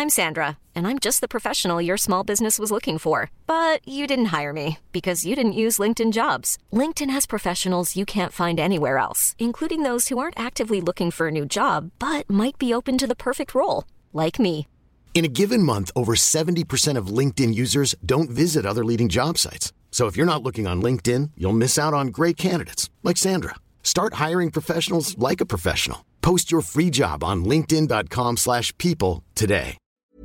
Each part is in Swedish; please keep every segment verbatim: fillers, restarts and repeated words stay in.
I'm Sandra, and I'm just the professional your small business was looking for. But you didn't hire me because you didn't use LinkedIn Jobs. LinkedIn has professionals you can't find anywhere else, including those who aren't actively looking for a new job, but might be open to the perfect role, like me. In a given month, over seventy percent of LinkedIn users don't visit other leading job sites. So if you're not looking on LinkedIn, you'll miss out on great candidates like Sandra. Start hiring professionals like a professional. Post your free job on linkedin dot com slash people today.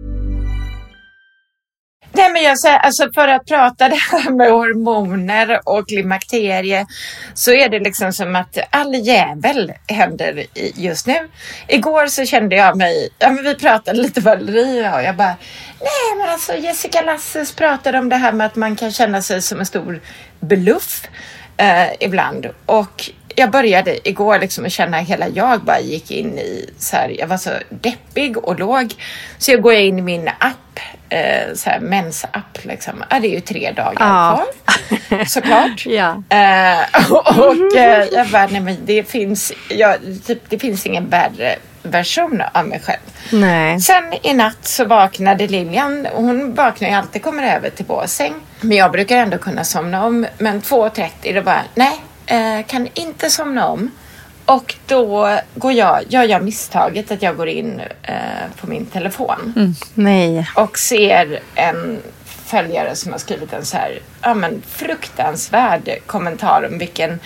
Nej, men jag säger, alltså för att prata det här med hormoner och klimakterie, så är det liksom som att all jävel händer just nu. Igår så kände jag mig, ja men vi pratade lite Valeria och jag bara, nej men alltså Jessica Lasses pratade om det här med att man kan känna sig som en stor bluff eh, ibland. Och jag började igår liksom att känna hela jag bara gick in i så här, jag var så deppig och låg. Så jag går in i min app, eh, så här mensapp liksom. Ja, det är ju tre dagar ja. kvar, såklart. ja. Eh, och och eh, jag bara, nej men det finns, ja, typ, det finns ingen värre version av mig själv. Nej. Sen i natt så vaknade Lilian. Hon vaknar ju alltid, kommer över till vår säng. Men jag brukar ändå kunna somna om. Men två trettio då bara, nej. Eh, kan inte somna om. Och då går jag, gör jag misstaget att jag går in eh, på min telefon. Mm. Nej. Och ser en följare som har skrivit en så här, ja men fruktansvärd kommentar om vilken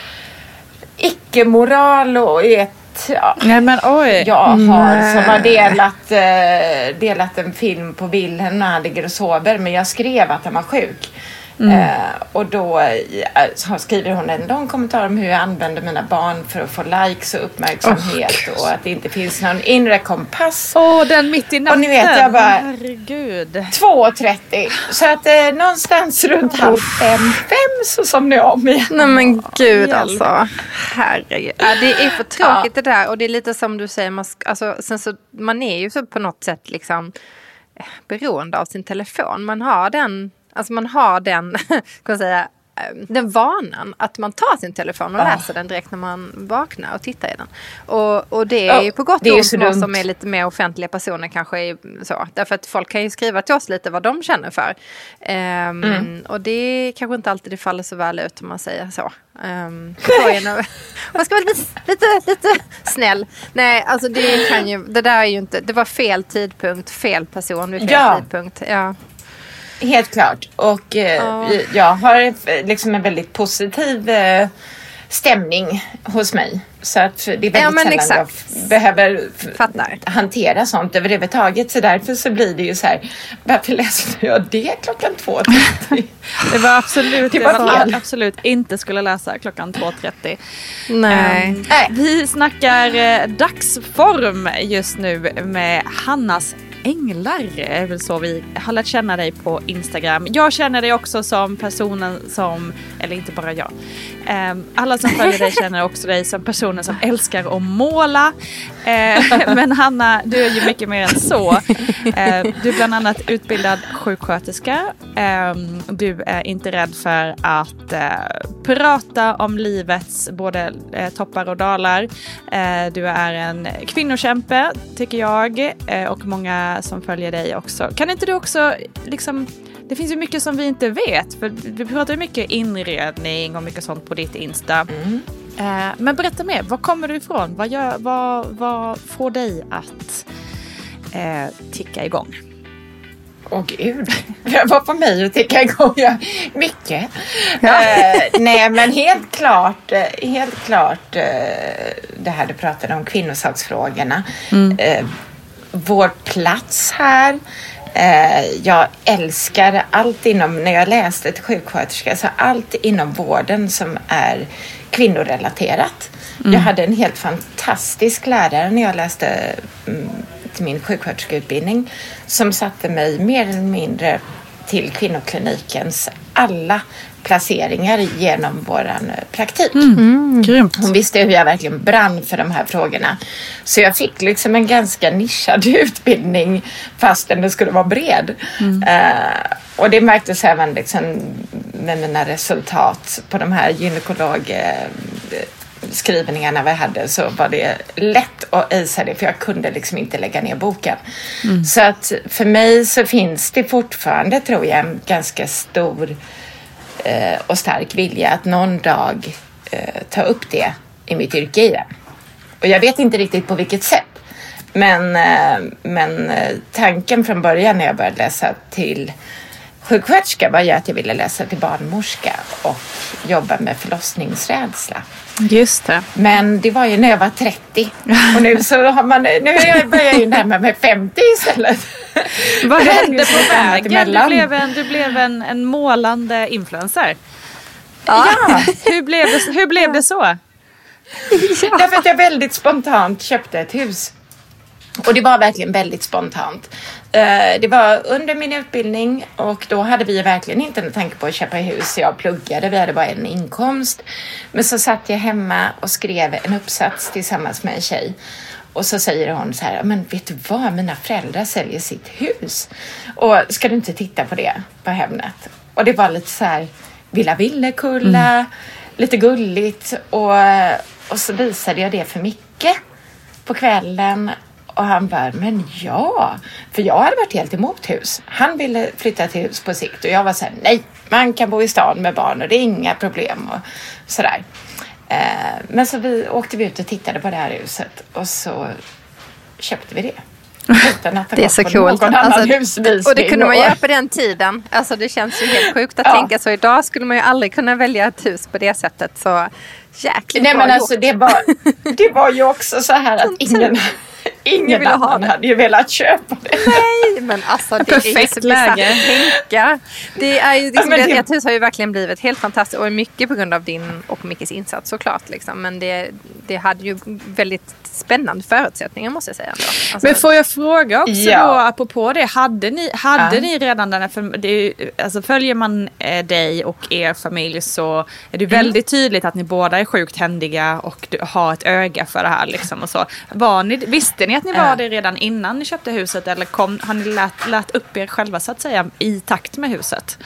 icke-moral och ett ja, nej, men oj. jag har nej. som har delat, eh, delat en film på Wilhelm när han ligger och sover. Men jag skrev att han var sjuk. Mm. Eh, och då eh, skriver hon en lång kommentar om hur jag använder mina barn för att få likes och uppmärksamhet. Oh, och att det inte finns någon inre kompass. Åh, oh, den mitt i natten. Och ni vet, jag bara, herregud. två trettio. Så att eh, någonstans runt halv fem, fem så somnar jag om igen. Nej men gud alltså. Herregud. Ja, det är för tråkigt ja. Det där. Och det är lite som du säger, man, alltså, sen så, man är ju så på något sätt liksom beroende av sin telefon. Man har den Alltså man har den, kan man säga, den vanan att man tar sin telefon och oh. läser den direkt när man vaknar och tittar i den. Och, och det är oh, ju på gott och ont för oss som är lite mer offentliga personer kanske är så. Därför att folk kan ju skriva till oss lite vad de känner för. Um, mm. Och det kanske inte alltid det faller så väl ut om man säger så. Um, man ska vara lite, lite, lite snäll. Nej, alltså det kan ju, det där är ju inte, det var fel tidpunkt, fel person vid fel ja. tidpunkt. Ja. Helt klart. Och eh, oh. jag har liksom en väldigt positiv eh, stämning hos mig. Så att det är väldigt ja, men sällan exakt. jag behöver Fattar. hantera sånt överhuvudtaget. Så därför så blir det ju så här, varför läste jag det klockan två trettio? Det var absolut det var det var absolut inte skulle läsa klockan två trettio. Nej. Um, Nej. Vi snackar eh, dagsform just nu med Hannas Änglar är väl så vi har lärt känna dig på Instagram. Jag känner dig också som personen som, eller inte bara jag. Um, alla som följer dig känner också dig som personen som älskar att måla. Uh, men Hanna, du är ju mycket mer än så. Uh, du är bland annat utbildad sjuksköterska. Um, du är inte rädd för att uh, prata om livets både uh, toppar och dalar. Uh, du är en kvinnokämpe, tycker jag. Uh, och många som följer dig också. Kan inte du också liksom, det finns ju mycket som vi inte vet, för vi pratar ju mycket inredning och mycket sånt på ditt Insta. Mm. Eh, men berätta mer, var kommer du ifrån? Vad, gör, vad, vad får dig att eh, ticka igång? Åh oh, gud, vad får mig att ticka igång? Ja, mycket. Ja. Eh, nej men helt klart, helt klart eh, det här du pratade om, kvinnosaksfrågorna. Mm. Eh, vår plats här. Eh, jag älskar allt inom, när jag läste till sjuksköterska, så allt inom vården som är kvinnorelaterat. Mm. Jag hade en helt fantastisk lärare när jag läste mm, till min sjuksköterskeutbildning som satte mig mer eller mindre till kvinnoklinikens alla placeringar genom våran praktik. Mm, mm, grymt. Hon visste hur jag verkligen brann för de här frågorna. Så jag fick liksom en ganska nischad utbildning fast den skulle vara bred. Mm. Uh, och det märktes även liksom med mina resultat på de här gynekolog skrivningarna vi hade så var det lätt att isa det, för jag kunde liksom inte lägga ner boken. Mm. Så att för mig så finns det fortfarande, tror jag, en ganska stor eh, och stark vilja att någon dag eh, ta upp det i mitt yrke igen. Och jag vet inte riktigt på vilket sätt. Men, eh, men eh, tanken från början när jag började läsa till sjuksköterska var ju att jag ville läsa till barnmorska och jobba med förlossningsrädsla. Just det. Men det var ju när jag var trettio. Och nu så har man, nu börjar jag ju närma mig femtio istället. Vad hände på vägen? Du blev en, du blev en, en målande influencer. Ja. ja. Hur blev det, hur blev det så? Ja. Därför att jag väldigt spontant köpte ett hus. Och det var verkligen väldigt spontant. Det var under min utbildning och då hade vi verkligen inte en tanke på att köpa hus. Jag pluggade, vi hade bara en inkomst. Men så satt jag hemma och skrev en uppsats tillsammans med en tjej. Och så säger hon så här, men vet du vad, mina föräldrar säljer sitt hus. Och ska du inte titta på det på Hemnet? Och det var lite så här, Villa Villekulla, mm. lite gulligt. Och, och så visade jag det för Micke på kvällen. Och han bara, men ja, för jag hade varit helt emot hus. Han ville flytta till hus på sikt och jag var så här, nej, man kan bo i stan med barn och det är inga problem och sådär. Eh, men så vi åkte vi ut och tittade på det här huset och så köpte vi det. Utan att det är så coolt. Alltså, och det kunde man göra på den tiden. Alltså det känns ju helt sjukt att ja. tänka så. Idag skulle man ju aldrig kunna välja ett hus på det sättet. Så jäkligt nej, bra men alltså, det, var, det var ju också så här att ingen... Ingen annan hade ju velat köpa det. Nej, men alltså det perfekt är ju så läge. Tänka. Det är ju liksom, ja, det, det... ett hus har ju verkligen blivit helt fantastiskt och mycket på grund av din och Mickes insats såklart liksom. Men det, det hade ju väldigt spännande förutsättningar måste jag säga ändå. Alltså... Men får jag fråga också ja. då apropå det, hade ni, hade ja. ni redan den här, för det är, alltså följer man eh, dig och er familj så är det väldigt mm. tydligt att ni båda är sjukt händiga och du har ett öga för det här liksom och så. Var ni, visste ni att ni var ja. det redan innan ni köpte huset eller kom, har ni lät, lät upp er själva så att säga i takt med huset?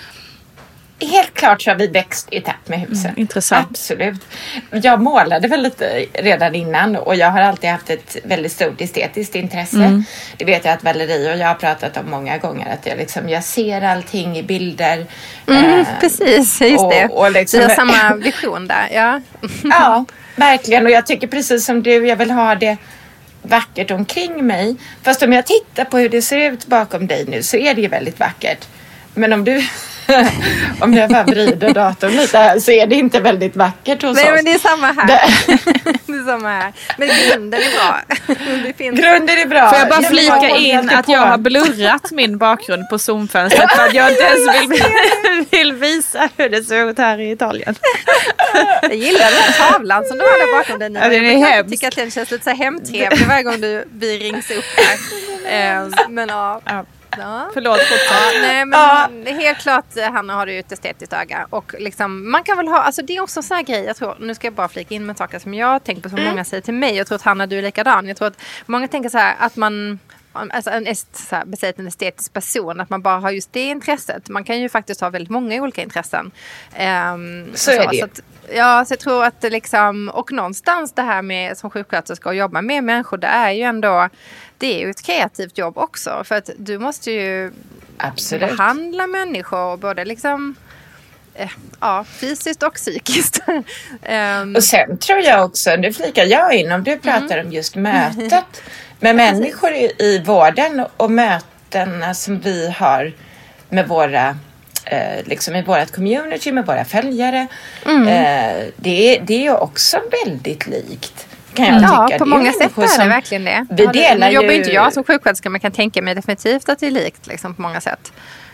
Helt klart så har vi växt i takt med huset. Mm, intressant. Absolut. Jag målade väl lite redan innan och jag har alltid haft ett väldigt stort estetiskt intresse. Mm. Det vet jag att Valerie och jag har pratat om många gånger. Att jag, liksom, jag ser allting i bilder. Mm, eh, precis, just och, det. Och liksom, vi har samma vision där. Ja. Ja, verkligen. Och jag tycker precis som du, jag vill ha det vackert omkring mig. Fast om jag tittar på hur det ser ut bakom dig nu så är det ju väldigt vackert. Men om du... om jag bara vrider datorn lite här så är det inte väldigt vackert hos Nej, oss. Men det är samma här. Det, det är samma här. Men grunden är bra. Det finns... Grunden är bra. Får jag bara flika in att jag har blurrat min bakgrund på Zoom-fönstret för att jag inte ens vill, vill visa hur det ser ut här i Italien. Jag gillar den tavlan som du har där bakom dig nu. Ja, den är jag hemskt. tycker att den känns lite så hemtrevlig varje gång du, vi rings upp här. Men ja... ja. Ja. Förlåt, ja, nej, men ja. Helt klart Hanna har du ju ett estetiskt öga och liksom, man kan väl ha, alltså det är också en sån här grej, jag tror, nu ska jag bara flika in med saker som jag tänker på som mm. många säger till mig, jag tror att Hanna du är likadan, jag tror att många tänker så här att man alltså en, så här, en estetisk person, att man bara har just det intresset, man kan ju faktiskt ha väldigt många olika intressen. Um, så, så är det så att, ja, så jag tror att det liksom, och någonstans det här med som sjuksköterska och jobba med människor, det är ju ändå det är ju ett kreativt jobb också. För att du måste ju Absolut. behandla människor både liksom eh, ja, fysiskt och psykiskt. um, och sen tror jag också, nu flikar jag in om du pratar mm. om just mötet med människor i, i vården och mötena som vi har med våra eh, liksom i vårat community, med våra följare. Mm. Eh, det, det är också väldigt likt. Kan jag ja, tycka. på det många sätt är det verkligen det. Vi ja, det, nu jobbar ju... inte jag som sjuksköterska, men kan tänka mig definitivt att det är likt liksom, på många sätt.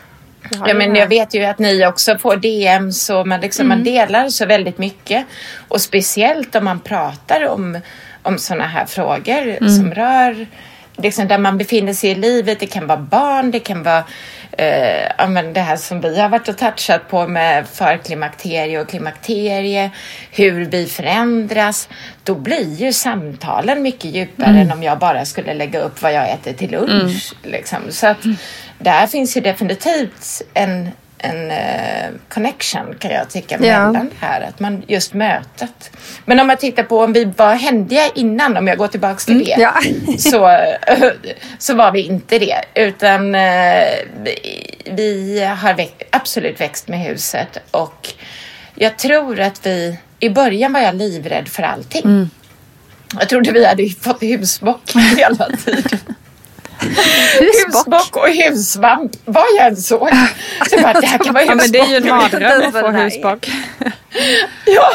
Ja, men jag vet ju att ni också får D M så man, liksom, mm. man delar så väldigt mycket. Och speciellt om man pratar om, om sådana här frågor mm. som rör liksom, där man befinner sig i livet. Det kan vara barn, det kan vara eh, ja, men det här som vi har varit och touchat på med förklimakterie och klimakterie. Hur vi förändras. Då blir ju samtalen mycket djupare mm. än om jag bara skulle lägga upp vad jag äter till lunch. Mm. Liksom. Så att mm. där finns ju definitivt en, en uh, connection kan jag tycka mellan ja. det här. Att man just mötet. Men om man tittar på om vi var händiga innan, om jag går tillbaka till det. Mm, ja. så, uh, så var vi inte det. Utan uh, vi, vi har växt, absolut växt med huset. Och jag tror att vi, i början var jag livrädd för allting. Mm. Jag trodde vi hade fått husbock hela tiden. Husbock. husbock och husvamp, vad jag än såg. Så bara, det här kan vara husbock. Ja, men det är ju en mardröm att få husbock. Ja.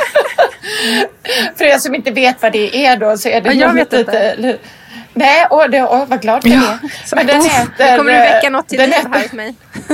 För er som inte vet vad det är då, så är det... Ja, jag vet inte. Lite, nej, åh, det, åh, vad glad för ja. det. Men den äter... Kommer du väcka något till liv här hos mig?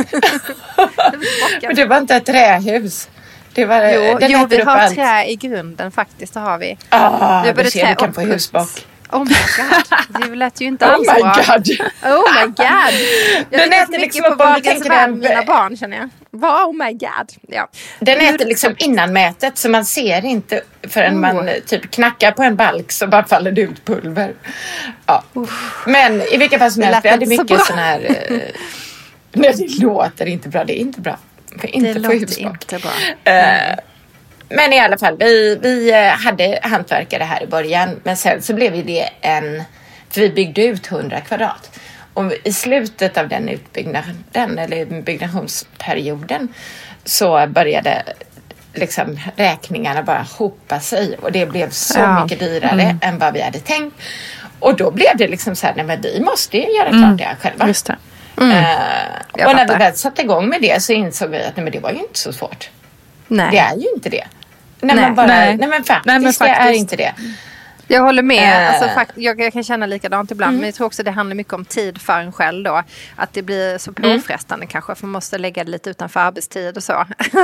Men det var inte ett trähus. Det var, jo, jo vi har allt. Trä i grunden faktiskt, det har vi. Ah, vi du ser, du kan få husbock. Oh my god, det lät ju inte alls bra. Oh my bra. god. Oh my god. Jag den äter liksom på Wahlgrens värld med mina barn, känner jag. Oh my god. Ja. Den äter liksom innan mätet, så man ser inte förrän oh. man typ knackar på en balk så bara faller det ut pulver. Ja. Oh. Men i vilka fall som helst, vi hade mycket sån här... Uh, nej, det låter inte bra, det är inte bra. För inte det få låter inte bra. Uh, Men i alla fall, vi, vi hade hantverkare här i början. Men sen så blev det en... För vi byggde ut hundra kvadrat. Och i slutet av den utbyggnaden, eller byggnationsperioden, så började liksom räkningarna bara hopa sig. Och det blev så ja. mycket dyrare mm. än vad vi hade tänkt. Och då blev det liksom så här, nej men vi måste ju göra klart mm. det här själva. Just det. Mm. Uh, och när vi väl satte igång med det så insåg vi att nej, men det var ju inte så svårt. Nej. Det är ju inte det. Nej, nej. Man bara, nej. nej men faktiskt, nej, men faktiskt det är inte det. Jag håller med. Uh, alltså, fakt- jag, jag kan känna likadant ibland. Mm. Men jag tror också det handlar mycket om tid för en själv då. Att det blir så påfrestande mm. kanske. För man måste lägga det lite utanför arbetstid och så.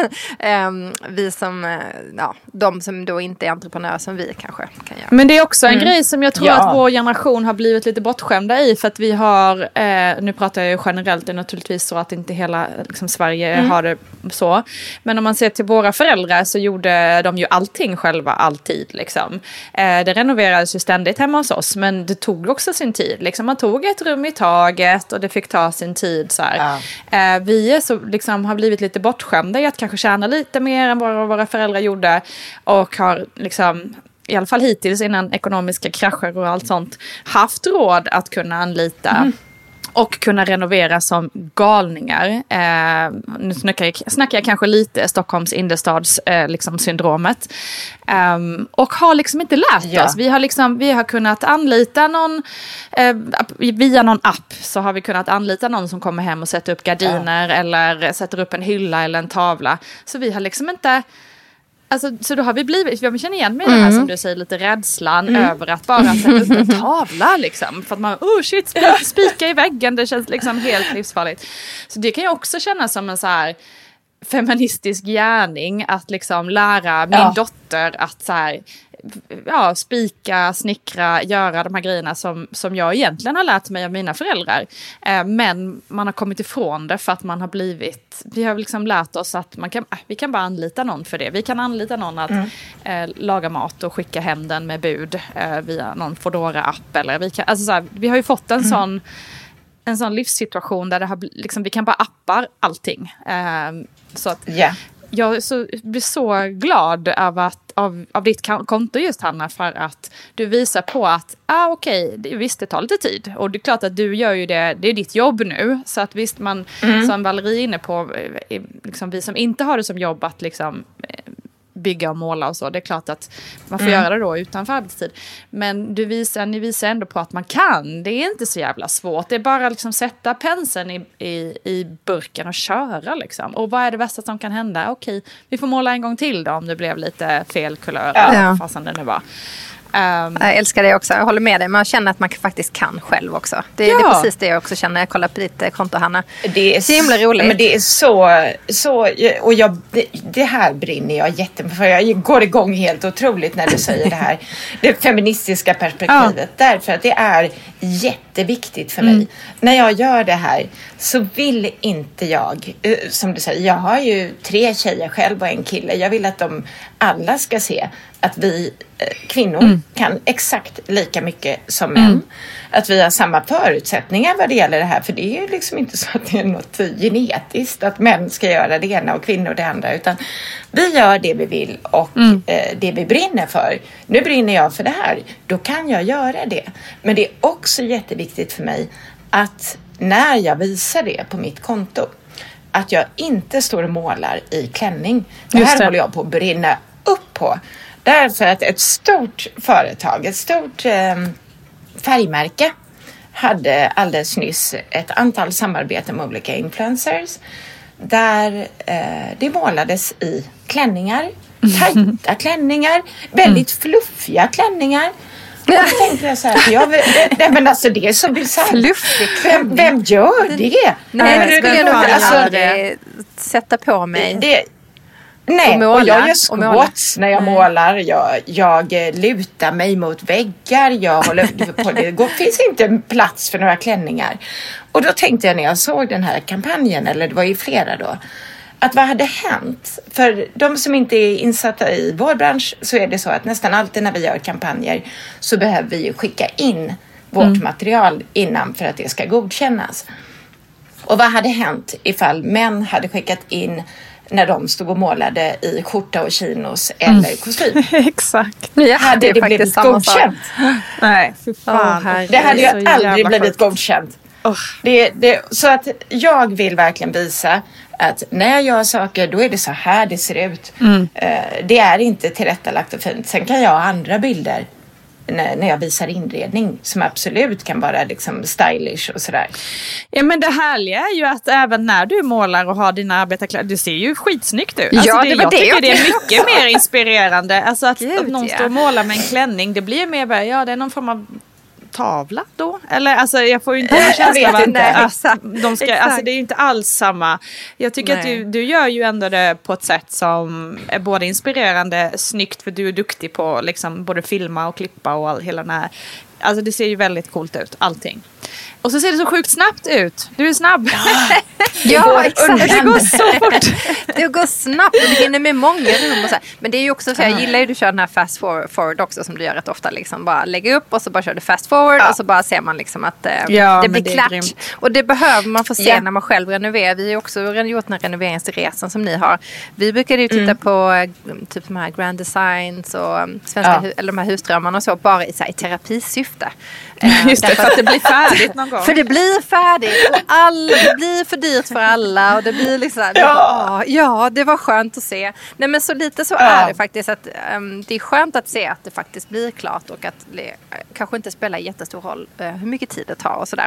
um, vi som, ja, de som då inte är entreprenörer som vi kanske kan göra. Men det är också en mm. grej som jag tror ja. att vår generation har blivit lite bortskämda i. För att vi har, eh, nu pratar jag ju generellt, det är naturligtvis så att inte hela liksom, Sverige mm. har det så. Men om man ser till våra föräldrar så gjorde de ju allting själva, alltid liksom. Eh, det renoverades ju ständigt hemma hos oss, men det tog också sin tid. Liksom, man tog ett rum i taget och det fick ta sin tid. Så här. Ja. Eh, vi är så, liksom, har blivit lite bortskämda i att kanske tjäna lite mer än vad våra föräldrar gjorde och har liksom, i alla fall hittills innan ekonomiska krascher och allt sånt, haft råd att kunna anlita mm. och kunna renovera som galningar. Eh, nu snackar jag, snackar jag kanske lite Stockholms innerstads eh, liksom syndromet. Eh, och har liksom inte lärt ja. oss. Vi har, liksom, vi har kunnat anlita någon, eh, via någon app så har vi kunnat anlita någon som kommer hem och sätter upp gardiner ja. eller sätter upp en hylla eller en tavla. Så vi har liksom inte... Alltså, så då har vi blivit, jag känner igen mig mm. det här som du säger, lite rädslan mm. över att bara sätta upp en tavla liksom. För att man, oh shit, spika, spika i väggen, det känns liksom helt livsfarligt. Så det kan jag också känna som en så här feministisk gärning, att liksom lära min ja. dotter att så här, ja, spika, snickra, göra de här grejerna som, som jag egentligen har lärt mig av mina föräldrar. Eh, men man har kommit ifrån det för att man har blivit, vi har liksom lärt oss att man kan, vi kan bara anlita någon för det. Vi kan anlita någon att mm. eh, laga mat och skicka hem den med bud eh, via någon Foodora-app. Eller vi, kan, alltså så här, vi har ju fått en mm. sån en sån livssituation där det har, liksom, vi kan bara appar allting. Eh, så att yeah. jag så, blir så glad av, att, av, av ditt konto just, Hanna, för att du visar på att ah, okej, okay, visst det tar lite tid. Och det är klart att du gör ju det, det är ditt jobb nu. Så att visst man, mm. som Valerie är inne på, liksom, vi som inte har det som jobb att liksom bygga och måla och så. Det är klart att man får mm. göra det då utanför arbetstid. Men du visar, ni visar ändå på att man kan. Det är inte så jävla svårt. Det är bara liksom sätta penseln i, i, i burken och köra liksom. Och vad är det värsta som kan hända? Okej, vi får måla en gång till då om det blev lite fel kulör. Ja. Fastän det nu var. Um, jag älskar det också, jag håller med dig. Man känner att man faktiskt kan själv också. Det, ja. det är precis det jag också känner när jag kollar på ditt konto, Hanna. Det är så himla roligt. Men det är så, så och jag, det, det här brinner jag jättemycket för. Jag går igång helt otroligt när du säger det här. Det feministiska perspektivet. Ja. Därför att det är jätteviktigt för mig. Mm. När jag gör det här så vill inte jag, som du säger, jag har ju tre tjejer själv och en kille. Jag vill att de alla ska se att vi eh, kvinnor mm. kan exakt lika mycket som män. Mm. Att vi har samma förutsättningar vad det gäller det här. För det är ju liksom inte så att det är något genetiskt att män ska göra det ena och kvinnor det andra. Utan vi gör det vi vill och mm. eh, det vi brinner för. Nu brinner jag för det här. Då kan jag göra det. Men det är också jätteviktigt för mig att när jag visar det på mitt konto, att jag inte står och målar i klänning. Det här det. håller jag på att brinna upp på. Därför att ett stort företag, ett stort eh, färgmärke hade alldeles nyss ett antal samarbeten med olika influencers där eh, det målades i klänningar, tajta klänningar, väldigt fluffiga klänningar. Och då tänkte jag så här, för jag, nej men alltså det är så bisarrt. Vem, vem gör det? Nej, det skulle jag nog alltså, det, sätta på mig. Det, nej, och, måla, och jag gör squats när jag nej. målar. Jag, jag lutar mig mot väggar. Jag håller på det. Det finns inte en plats för några klänningar. Och då tänkte jag när jag såg den här kampanjen, eller det var ju flera då, att vad hade hänt? För de som inte är insatta i vår bransch så är det så att nästan alltid när vi gör kampanjer så behöver vi ju skicka in vårt mm. material innan för att det ska godkännas. Och vad hade hänt ifall män hade skickat in när de stod och målade i skjorta och chinos eller mm. kostym? Exakt. Ja, hade det, det blivit godkänt? Nej, för fan. Oh, det hade ju aldrig blivit godkänt. Oh. Det, det, så att jag vill verkligen visa att när jag gör saker, då är det så här det ser ut. Mm. Uh, det är inte tillrättalagt och fint. Sen kan jag ha andra bilder när, när jag visar inredning som absolut kan vara liksom stylish och sådär. Ja, men det härliga är ju att även när du målar och har dina arbetarkläder, du ser ju skitsnyggt ut. Alltså ja, det, det var jag det tycker jag det är mycket mer inspirerande. Alltså att, Gud, att någon ja. står och målar med en klänning, det blir mer bara, ja det är någon form av tavla då? Eller alltså jag får ju inte en känsla av att, att de ska, alltså det är ju inte alls samma. Jag tycker Nej. att du, du gör ju ändå det på ett sätt som är både inspirerande, snyggt, för du är duktig på liksom både filma och klippa och all, hela den här. Alltså det ser ju väldigt coolt ut, allting. Och så ser det så sjukt snabbt ut. Du är snabb. Ja, ja exakt. Det går så fort. Det går snabbt och du hinner med många rum och så här. Men det är ju också så, jag gillar ju att du kör den här fast forward också som du gör rätt ofta. Liksom bara lägga upp och så bara kör du fast forward ja. och så bara ser man liksom att eh, ja, det blir det klart. Och det behöver man få se ja. när man själv renoverar. Vi har ju också gjort den här renoveringsresan som ni har. Vi brukade ju titta mm. på typ de här Grand Designs och svenska ja. eller de här husdrömmarna och så bara i, så här, i terapisyfte. Just det, för att det blir färdigt någon gång. För det blir färdigt och alla, det blir för dyrt för alla och det blir liksom, det ja. Bara, ja, det var skönt att se. Nej men så lite så ja. är det faktiskt att um, det är skönt att se att det faktiskt blir klart och att det kanske inte spelar jättestor roll uh, hur mycket tid det tar och sådär.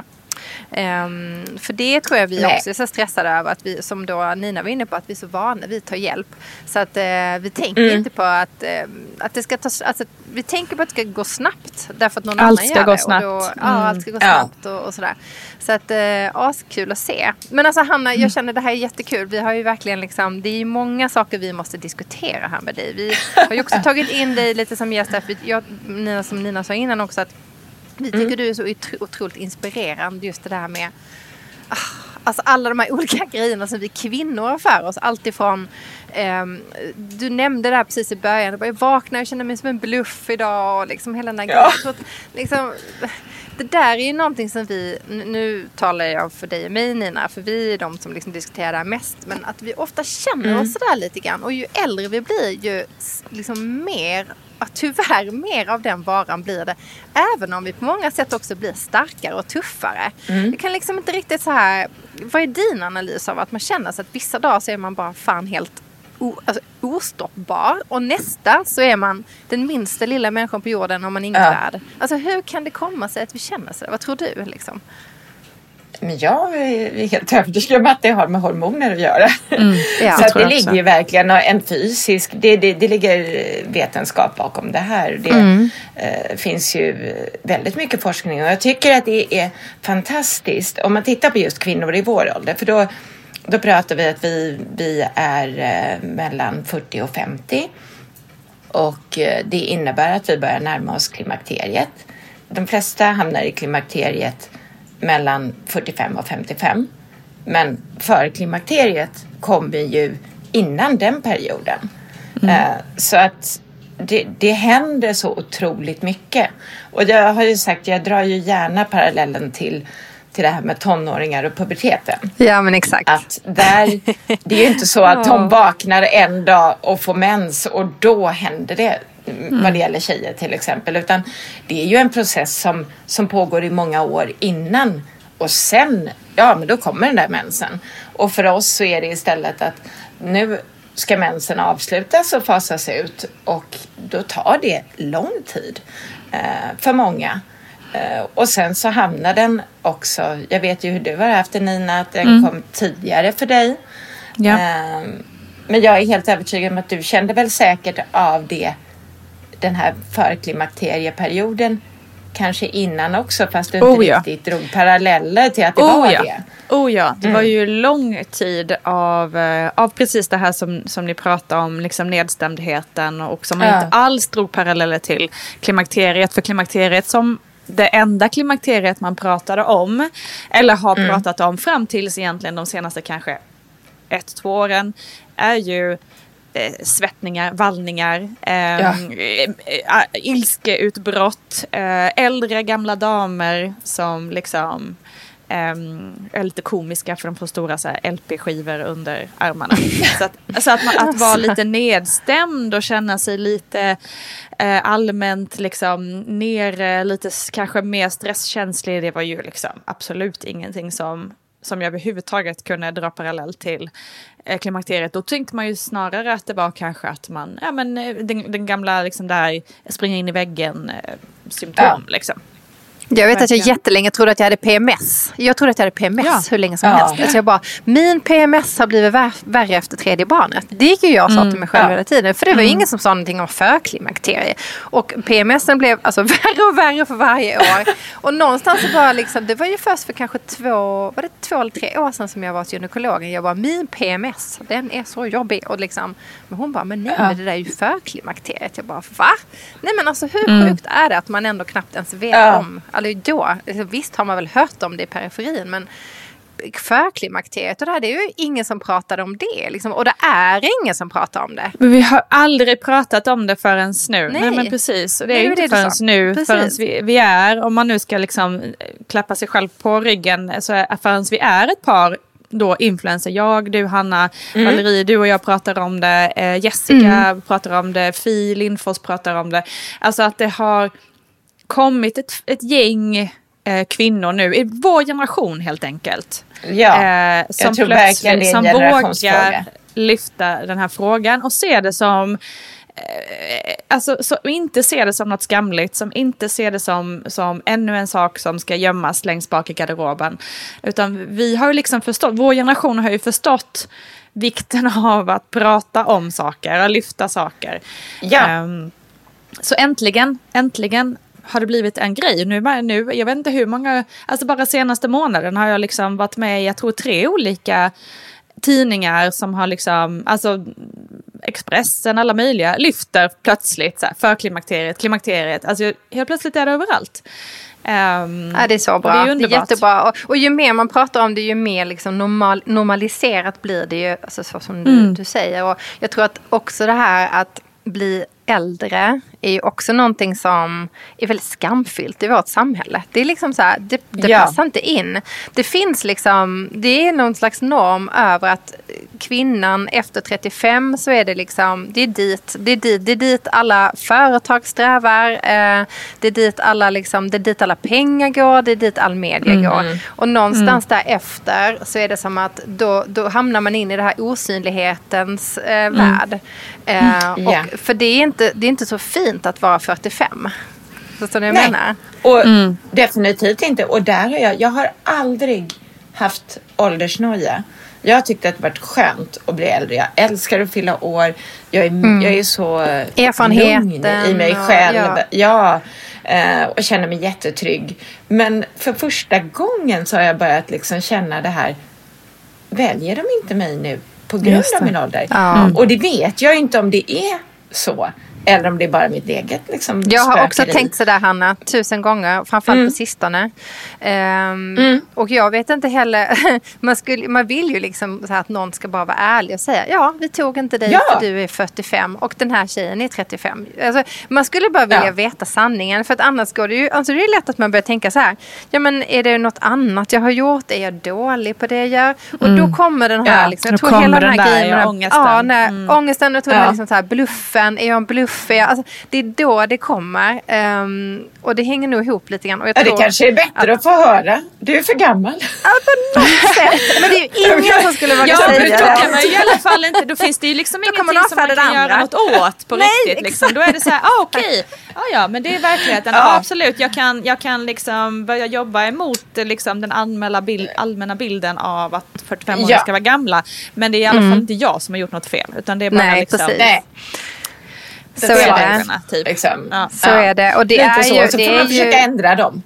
Um, för det tror jag vi Nej. också är så stressade över att vi, som då Nina var inne på, att vi är så vana vid att ta hjälp så att uh, vi tänker mm. inte på att, uh, att det ska ta, alltså, vi tänker på att det ska gå snabbt därför att någon allt annan ska gör gå det snabbt. och då, mm. ja, allt ska gå snabbt och, och sådär så att uh, askul att se. Men alltså Hanna, jag känner det här är jättekul. Vi har ju verkligen liksom, det är ju många saker vi måste diskutera här med dig. Vi har ju också tagit in dig lite som gäst, jag, Nina, som Nina sa innan också, att vi tycker mm. du är så otroligt inspirerande just det där med alltså alla de här olika grejerna som vi kvinnor har för oss. Alltifrån um, du nämnde det här precis i början. Jag vaknade och kände mig som en bluff idag och liksom hela den här ja. grejen. Liksom, det där är ju någonting som vi, nu talar jag för dig och mig Nina, för vi är de som liksom diskuterar det här mest, men att vi ofta känner mm. oss sådär lite grann, och ju äldre vi blir ju liksom mer, tyvärr mer av den varan blir det, även om vi på många sätt också blir starkare och tuffare. Mm. Det kan liksom inte riktigt så här, vad är din analys av att man känner sig att vissa dagar så är man bara fan helt O, alltså, ostoppbar och nästa så är man den minsta lilla människan på jorden om man inget ja. värd. Alltså hur kan det komma sig att vi känner så? Vad tror du liksom? Men jag är helt övertygad om att det har med hormoner att göra. Mm, ja, så att det ligger ju verkligen en fysisk, det, det, det ligger vetenskap bakom det här. Det mm. eh, finns ju väldigt mycket forskning och jag tycker att det är fantastiskt om man tittar på just kvinnor i vår ålder, för då Då pratar vi att vi, vi är eh, mellan fyrtio och femtio och eh, det innebär att vi börjar närma oss klimakteriet. De flesta hamnar i klimakteriet mellan fyrtiofem och femtiofem, men för klimakteriet kommer ju innan den perioden. Mm. Eh, så att det, det händer så otroligt mycket. Och jag har ju sagt, jag drar ju gärna parallellen till, till det här med tonåringar och puberteten. Ja, men exakt. Att där, det är ju inte så att de vaknar en dag och får mens och då händer det. Mm. Vad det gäller tjejer till exempel. Utan det är ju en process som, som pågår i många år innan. Och sen, ja men då kommer den där mensen. Och för oss så är det istället att nu ska mensen avslutas och fasas ut. Och då tar det lång tid eh, för många. Eh, och sen så hamnar den också, jag vet ju hur du har haft det Nina, att den mm. kom tidigare för dig. Ja. Eh, men jag är helt övertygad om att du kände väl säkert av det, den här förklimakterieperioden kanske innan också, fast du inte oh, ja. riktigt drog paralleller till att det oh, var ja. det. Oh ja, det mm. var ju lång tid av, av precis det här som, som ni pratade om, liksom nedstämdheten, och som man ja. inte alls drog paralleller till klimakteriet, för klimakteriet som det enda klimakteriet man pratade om, eller har mm. pratat om fram tills egentligen de senaste kanske ett, två åren, är ju Eh, svettningar, vallningar, eh, ja. eh, ilskeutbrott, eh, äldre gamla damer som liksom eh, är lite komiska för de får stora så här, L P-skivor under armarna. så att, så att, man, att vara lite nedstämd och känna sig lite eh, allmänt liksom nere, lite kanske mer stresskänslig, det var ju liksom absolut ingenting som som jag överhuvudtaget kunde dra parallell till eh, klimakteriet. Då tänkte man ju snarare att det var kanske att man, ja men den, den gamla liksom där springa in i väggen eh, symptom ja. liksom. Jag vet att jag jättelänge trodde att jag hade P M S. Jag trodde att jag hade P M S ja. hur länge som ja. helst. Alltså jag bara, min P M S har blivit vär- värre efter tredje barnet. Det gick ju jag och sa mm. till mig själv ja. hela tiden. För det var mm. ingen som sa någonting om förklimakterie. Och P M S blev alltså värre och värre för varje år. Och någonstans så bara liksom, det var ju först för kanske två, var det två eller tre år sedan som jag var till gynekologen. Jag bara, min P M S, den är så jobbig. Och liksom, men hon bara, men nej, ja. men det där är ju förklimakteriet. Jag bara, va? Nej men alltså hur mm. sjukt är det att man ändå knappt ens vet ja. om. Alltså då, visst har man väl hört om det i periferin, men förklimakteriet och det här, det är ju ingen som pratade om det liksom, och det är ingen som pratar om det. Men vi har aldrig pratat om det förrän nu. Nej, Nej men precis. Det är ju inte det förrän nu, precis. förrän vi, vi är, om man nu ska liksom klappa sig själv på ryggen, så är, förrän vi är ett par då influencer, jag, du, Hanna, mm. Valerie, du och jag pratar om det, eh, Jessica mm. pratar om det, Fi Lindfors pratar om det. Alltså att det har kommit ett, ett gäng eh, kvinnor nu, i vår generation helt enkelt. Ja, eh, som jag tror verkligen det är en som vågar lyfta den här frågan och se det som eh, alltså så, inte se det som något skamligt, som inte ser det som, som ännu en sak som ska gömmas längst bak i garderoben, utan vi har ju liksom förstått, vår generation har ju förstått vikten av att prata om saker och lyfta saker. Ja. Um, så äntligen, äntligen har det blivit en grej. Nu, nu, jag vet inte hur många, alltså bara senaste månaden har jag liksom varit med i, jag tror tre olika tidningar som har liksom, alltså Expressen, alla möjliga, lyfter plötsligt så här, för klimakteriet, klimakteriet, alltså helt plötsligt är det överallt. Um, ja, det är så bra. Det är, det är jättebra. Och, och ju mer man pratar om det, ju mer liksom normal, normaliserat blir det ju, alltså så som mm. du, du säger. Och jag tror att också det här att bli äldre är ju också någonting som är väldigt skamfyllt i vårt samhälle. Det är liksom så här, det, det ja. passar inte in. Det finns liksom, det är någon slags norm över att kvinnan efter trettiofem så är det liksom, det är dit, det är dit, det är dit alla företag strävar, eh, det är dit alla liksom, det är dit alla pengar går, det är dit all media mm. går. Och någonstans mm. därefter så är det som att då, då hamnar man in i det här osynlighetens eh, mm. värld. Eh, och yeah. för det är inte, det är inte så fint att vara fyrtiofem. Förstår du vad jag menar? Och mm. definitivt inte. Och där har jag, jag har aldrig haft åldersnoja. Jag har tyckt att det varit skönt att bli äldre. Jag älskar att fylla år. Jag är, mm. jag är så lugn i mig själv. Och, ja. ja, och känner mig jättetrygg. Men för första gången så har jag börjat liksom känna det här. Väljer de inte mig nu på grund av min ålder? Ja. Mm. Och det vet jag inte om det är så. eller om det är bara mitt eget liksom, jag har också spökeri. tänkt sådär, Hanna, tusen gånger, framförallt mm. på sistone. Um, mm. Och jag vet inte heller, man, skulle, man vill ju liksom så här att någon ska bara vara ärlig och säga, ja, vi tog inte dig ja. för du är fyrtiofem och den här tjejen är trettiofem. Alltså, man skulle bara vilja ja. veta sanningen, för att annars går det ju, alltså det är lätt att man börjar tänka så här, ja men är det något annat jag har gjort, är jag dålig på det jag gör? Och mm. då kommer den här, ja, liksom, jag tror hela den här grejen med ångesten. Ja, när, mm. ångesten, jag tror ja. det är liksom så här, bluffen, är jag en bluff? Är jag, alltså, det är då det kommer. Um, och det hänger nog ihop lite grann. Och jag ja, tror det kanske är bättre att, att få höra. Du är för gammal. Ja, på något sätt. Men det är ju ingen som skulle våga ja, säga det. Ja, då kan man ju i alla fall inte, då finns det ju liksom ingenting man som man kan andra. göra något åt på Nej, riktigt. Liksom. Då är det så här, ah, okej, okay. ah, ja, men det är verkligheten. Ja. Ah, absolut, jag kan, jag kan liksom börja jobba emot liksom, den allmänna, bild, allmänna bilden av att fyrtiofem år ja. ska vara gamla. Men det är i alla fall mm. inte jag som har gjort något fel. Utan det är bara Nej, liksom... precis. Nej. Så är det. Typ. Liksom. Ja. Så är det. Och det är så, ju, så det får är man försöka ju... ändra dem.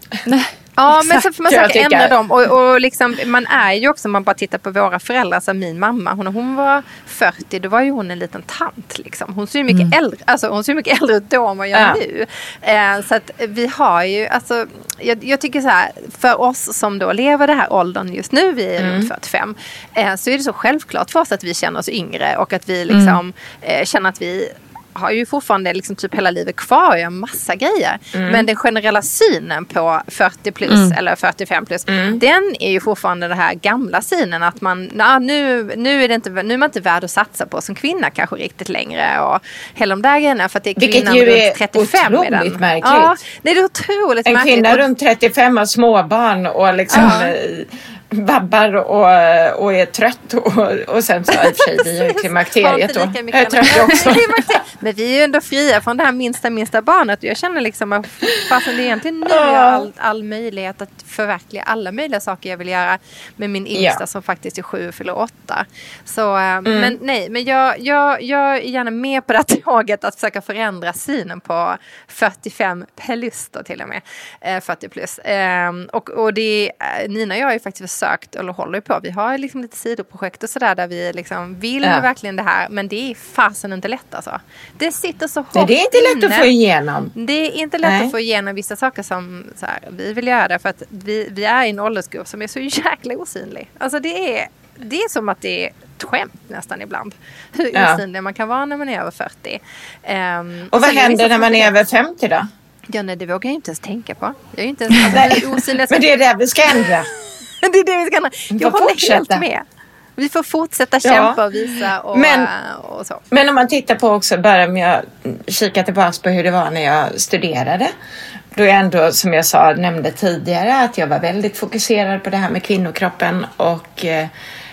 Ja, men så får man försöka ändra dem. Och, och liksom, man är ju också, om man bara tittar på våra föräldrar, alltså min mamma, hon, hon var fyrtio, då var ju hon en liten tant liksom. Hon ser ju mycket mm. äldre, alltså hon ser mycket äldre ut då än vad jag ja. nu. Eh, så att vi har ju, alltså, jag, jag tycker så här, för oss som då lever det här åldern just nu, vi är mm. runt fyrtiofem, eh, så är det så självklart för oss att vi känner oss yngre och att vi liksom mm. eh, känner att vi har ju fortfarande liksom typ hela livet kvar och gör massa grejer. Mm. Men den generella synen på fyrtio plus mm. eller fyrtiofem plus, mm. den är ju fortfarande den här gamla synen att man, na, nu, nu, är det inte, nu är man inte värd att satsa på som kvinna kanske riktigt längre och hela de där grejerna för att det är kvinnan runt trettiofem. Vilket ju är otroligt märkligt. Ja, det är otroligt en märkligt. En kvinna runt trettiofem har småbarn och liksom... Uh. babbar och, och är trött och, och sen så i och för sig vi är klimakteriet då. Jag är trött också. Men vi är ju ändå fria från det här minsta minsta barnet och jag känner liksom att fast det är egentligen nu jag har all, all möjlighet att förverkliga alla möjliga saker jag vill göra med min yngsta ja. som faktiskt är sju och fyller åtta. Så mm. men nej, men jag, jag, jag är gärna med på det här tåget att försöka förändra synen på fyrtiofem plus då till och med. Eh, fyrtio plus. Eh, och, och det Nina och jag är faktiskt sökt eller håller på. Vi har liksom lite sidoprojekt och sådär där vi liksom vill ja. verkligen det här, men det är fasen inte lätt alltså. Det sitter så hårt. Nej, det är inte lätt inne. att få igenom. Det är inte lätt Nej. att få igenom vissa saker som så här, vi vill göra det för att vi, vi är i en åldersgrupp som är så jäkla osynlig. Alltså det är, det är som att det är ett skämt nästan ibland. Hur ja. osynlig man kan vara när man är över fyrtio. Um, och vad händer när man är över femtio då? Ja, nej, det vågar jag inte ens tänka på. Jag är ju inte ens alltså, osynlig. Men det är det vi ska ändra. Det är det vi ska ändra. Jag håller fortsätta. helt med. Vi får fortsätta ja. kämpa och visa och, men, och så. Men om man tittar på också, bara om jag kikar tillbaka på hur det var när jag studerade. Då är jag ändå, som jag sa, nämnde tidigare, att jag var väldigt fokuserad på det här med kvinnokroppen. Och eh,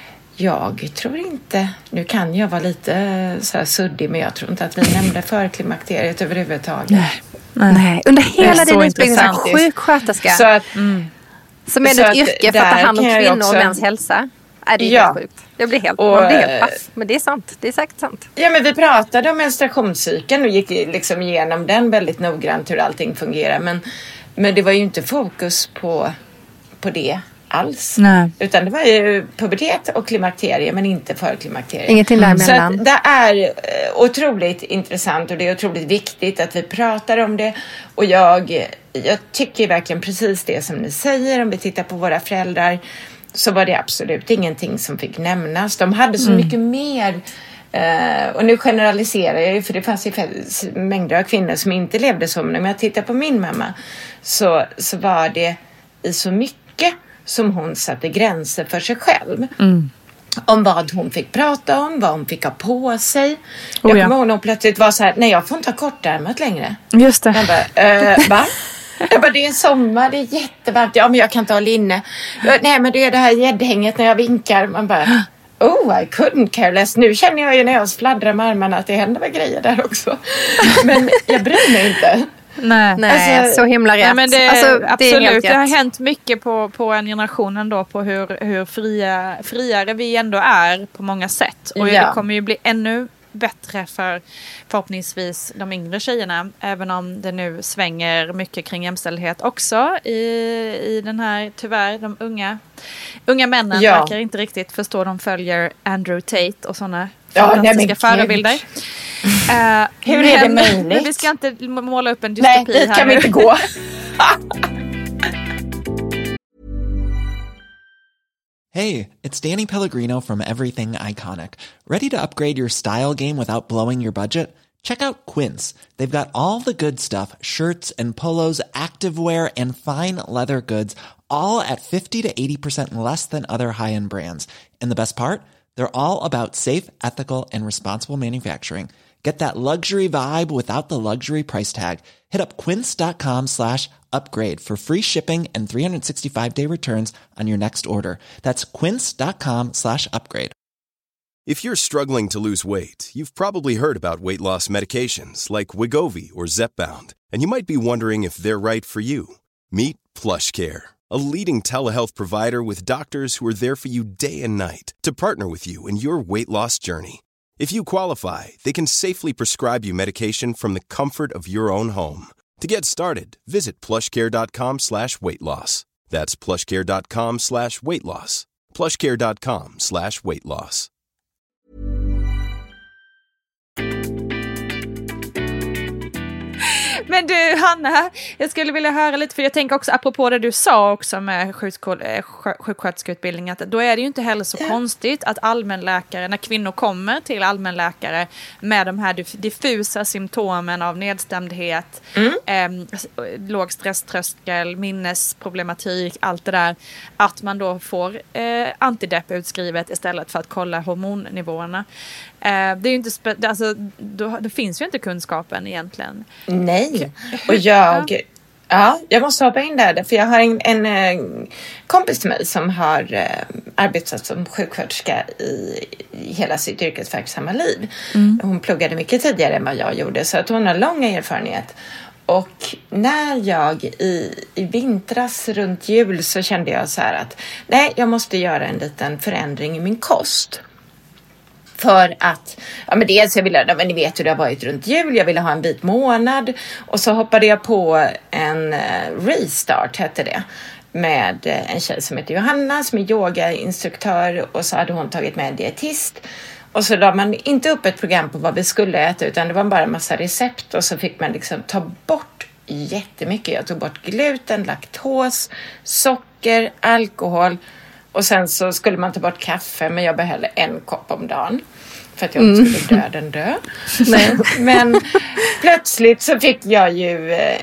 jag tror inte, nu kan jag vara lite så här suddig, men jag tror inte att vi nämnde förklimakteriet överhuvudtaget. Nej. Nej. Under hela din utbildning som sjuksköterska. Så att... Mm. Som är ett så yrke för att ta hand om kvinnor också... och mäns hälsa. Är det är ja. helt sjukt. Jag blir helt, och, man blir helt paff. Men det är sant. Det är säkert sant. Ja, men vi pratade om menstruationscykeln och gick liksom igenom den väldigt noggrant hur allting fungerar. Men, men det var ju inte fokus på, på det alls. Nej. Utan det var ju pubertet och klimakterie, men inte förklimakterie. Ingenting däremellan. Så att det är otroligt intressant och det är otroligt viktigt att vi pratar om det. Och jag, jag tycker verkligen precis det som ni säger. Om vi tittar på våra föräldrar så var det absolut ingenting som fick nämnas. De hade så mm. mycket mer... Uh, och nu generaliserar jag ju, för det fanns ju mängder av kvinnor som inte levde så. Men om jag tittar på min mamma så, så var det i så mycket som hon satte gränser för sig själv. Mm. Om vad hon fick prata om, vad hon fick ha på sig. Jag oh, ja. kommer ihåg när hon plötsligt var så här: nej, jag får inte ha kortärmat längre. Just det. Jag bara, uh, va? Jag bara, det är sommar, det är jättevarmt. Ja, men jag kan inte ha linne. Nej, men det är det här gäddhänget när jag vinkar. Man bara... Oh, I couldn't care less. Nu känner jag ju när jag fladdrar med armarna att det händer väl grejer där också. Men jag bryr mig inte. Nej, nej alltså, så himla rätt. Nej, men det, alltså, det absolut, det har hänt mycket på, på en generation ändå på hur, hur fria, friare vi ändå är på många sätt. Och ja. det kommer ju bli ännu bättre för förhoppningsvis de yngre tjejerna, även om det nu svänger mycket kring jämställdhet också i, i den här, tyvärr, de unga unga männen ja. verkar inte riktigt förstå. De följer Andrew Tate och sådana ja, fantastiska förebilder. Uh, Hur men, är det möjligt? Men vi ska inte måla upp en dystopi Nej, här. Nej, kan vi nu. inte gå. Hey, it's Danny Pellegrino from Everything Iconic. Ready to upgrade your style game without blowing your budget? Check out Quince. They've got all the good stuff, shirts and polos, activewear and fine leather goods, all at fifty to eighty percent less than other high-end brands. And the best part? They're all about safe, ethical, and responsible manufacturing. Get that luxury vibe without the luxury price tag. Hit up quince.com slash upgrade for free shipping and three sixty-five day returns on your next order. That's quince.com slash upgrade. If you're struggling to lose weight, you've probably heard about weight loss medications like Wegovy or Zepbound, and you might be wondering if they're right for you. Meet PlushCare, a leading telehealth provider with doctors who are there for you day and night to partner with you in your weight loss journey. If you qualify, they can safely prescribe you medication from the comfort of your own home. To get started, visit plushcare.com slash weight loss. That's plushcare.com slash weight loss. plushcare.com slash weight loss. Men du Hanna, jag skulle vilja höra lite, för jag tänker också apropå det du sa också med sjuksköterskeutbildning, att då är det ju inte heller så yeah. konstigt att allmänläkare, när kvinnor kommer till allmänläkare med de här diffusa symptomen av nedstämdhet, mm. eh, låg stresströskel, minnesproblematik, allt det där, att man då får eh, antidepp utskrivet istället för att kolla hormonnivåerna. Eh, det är ju inte spe- alltså, då, det finns ju inte kunskapen egentligen. Nej, och jag, ja. ja, jag måste hoppa in där, för jag har en, en, en kompis till mig som har eh, arbetat som sjuksköterska i, i hela sitt yrkesverksamma liv. Mm. Hon pluggade mycket tidigare än vad jag gjorde, så att hon har lång erfarenhet. Och när jag i, i vintras runt jul så kände jag så här att nej, jag måste göra en liten förändring i min kost. För att, ja men dels jag ville, men ni vet hur det har varit runt jul, jag ville ha en vit månad. Och så hoppade jag på en uh, restart, hette det. Med uh, en tjej som heter Johanna, som är yogainstruktör. Och så hade hon tagit med en dietist. Och så la man inte upp ett program på vad vi skulle äta, utan det var bara en massa recept. Och så fick man liksom ta bort jättemycket. Jag tog bort gluten, laktos, socker, alkohol. Och sen så skulle man ta bort kaffe, men jag behöll en kopp om dagen. För att jag inte mm. skulle döden dö. Nej. Men plötsligt så fick jag ju eh,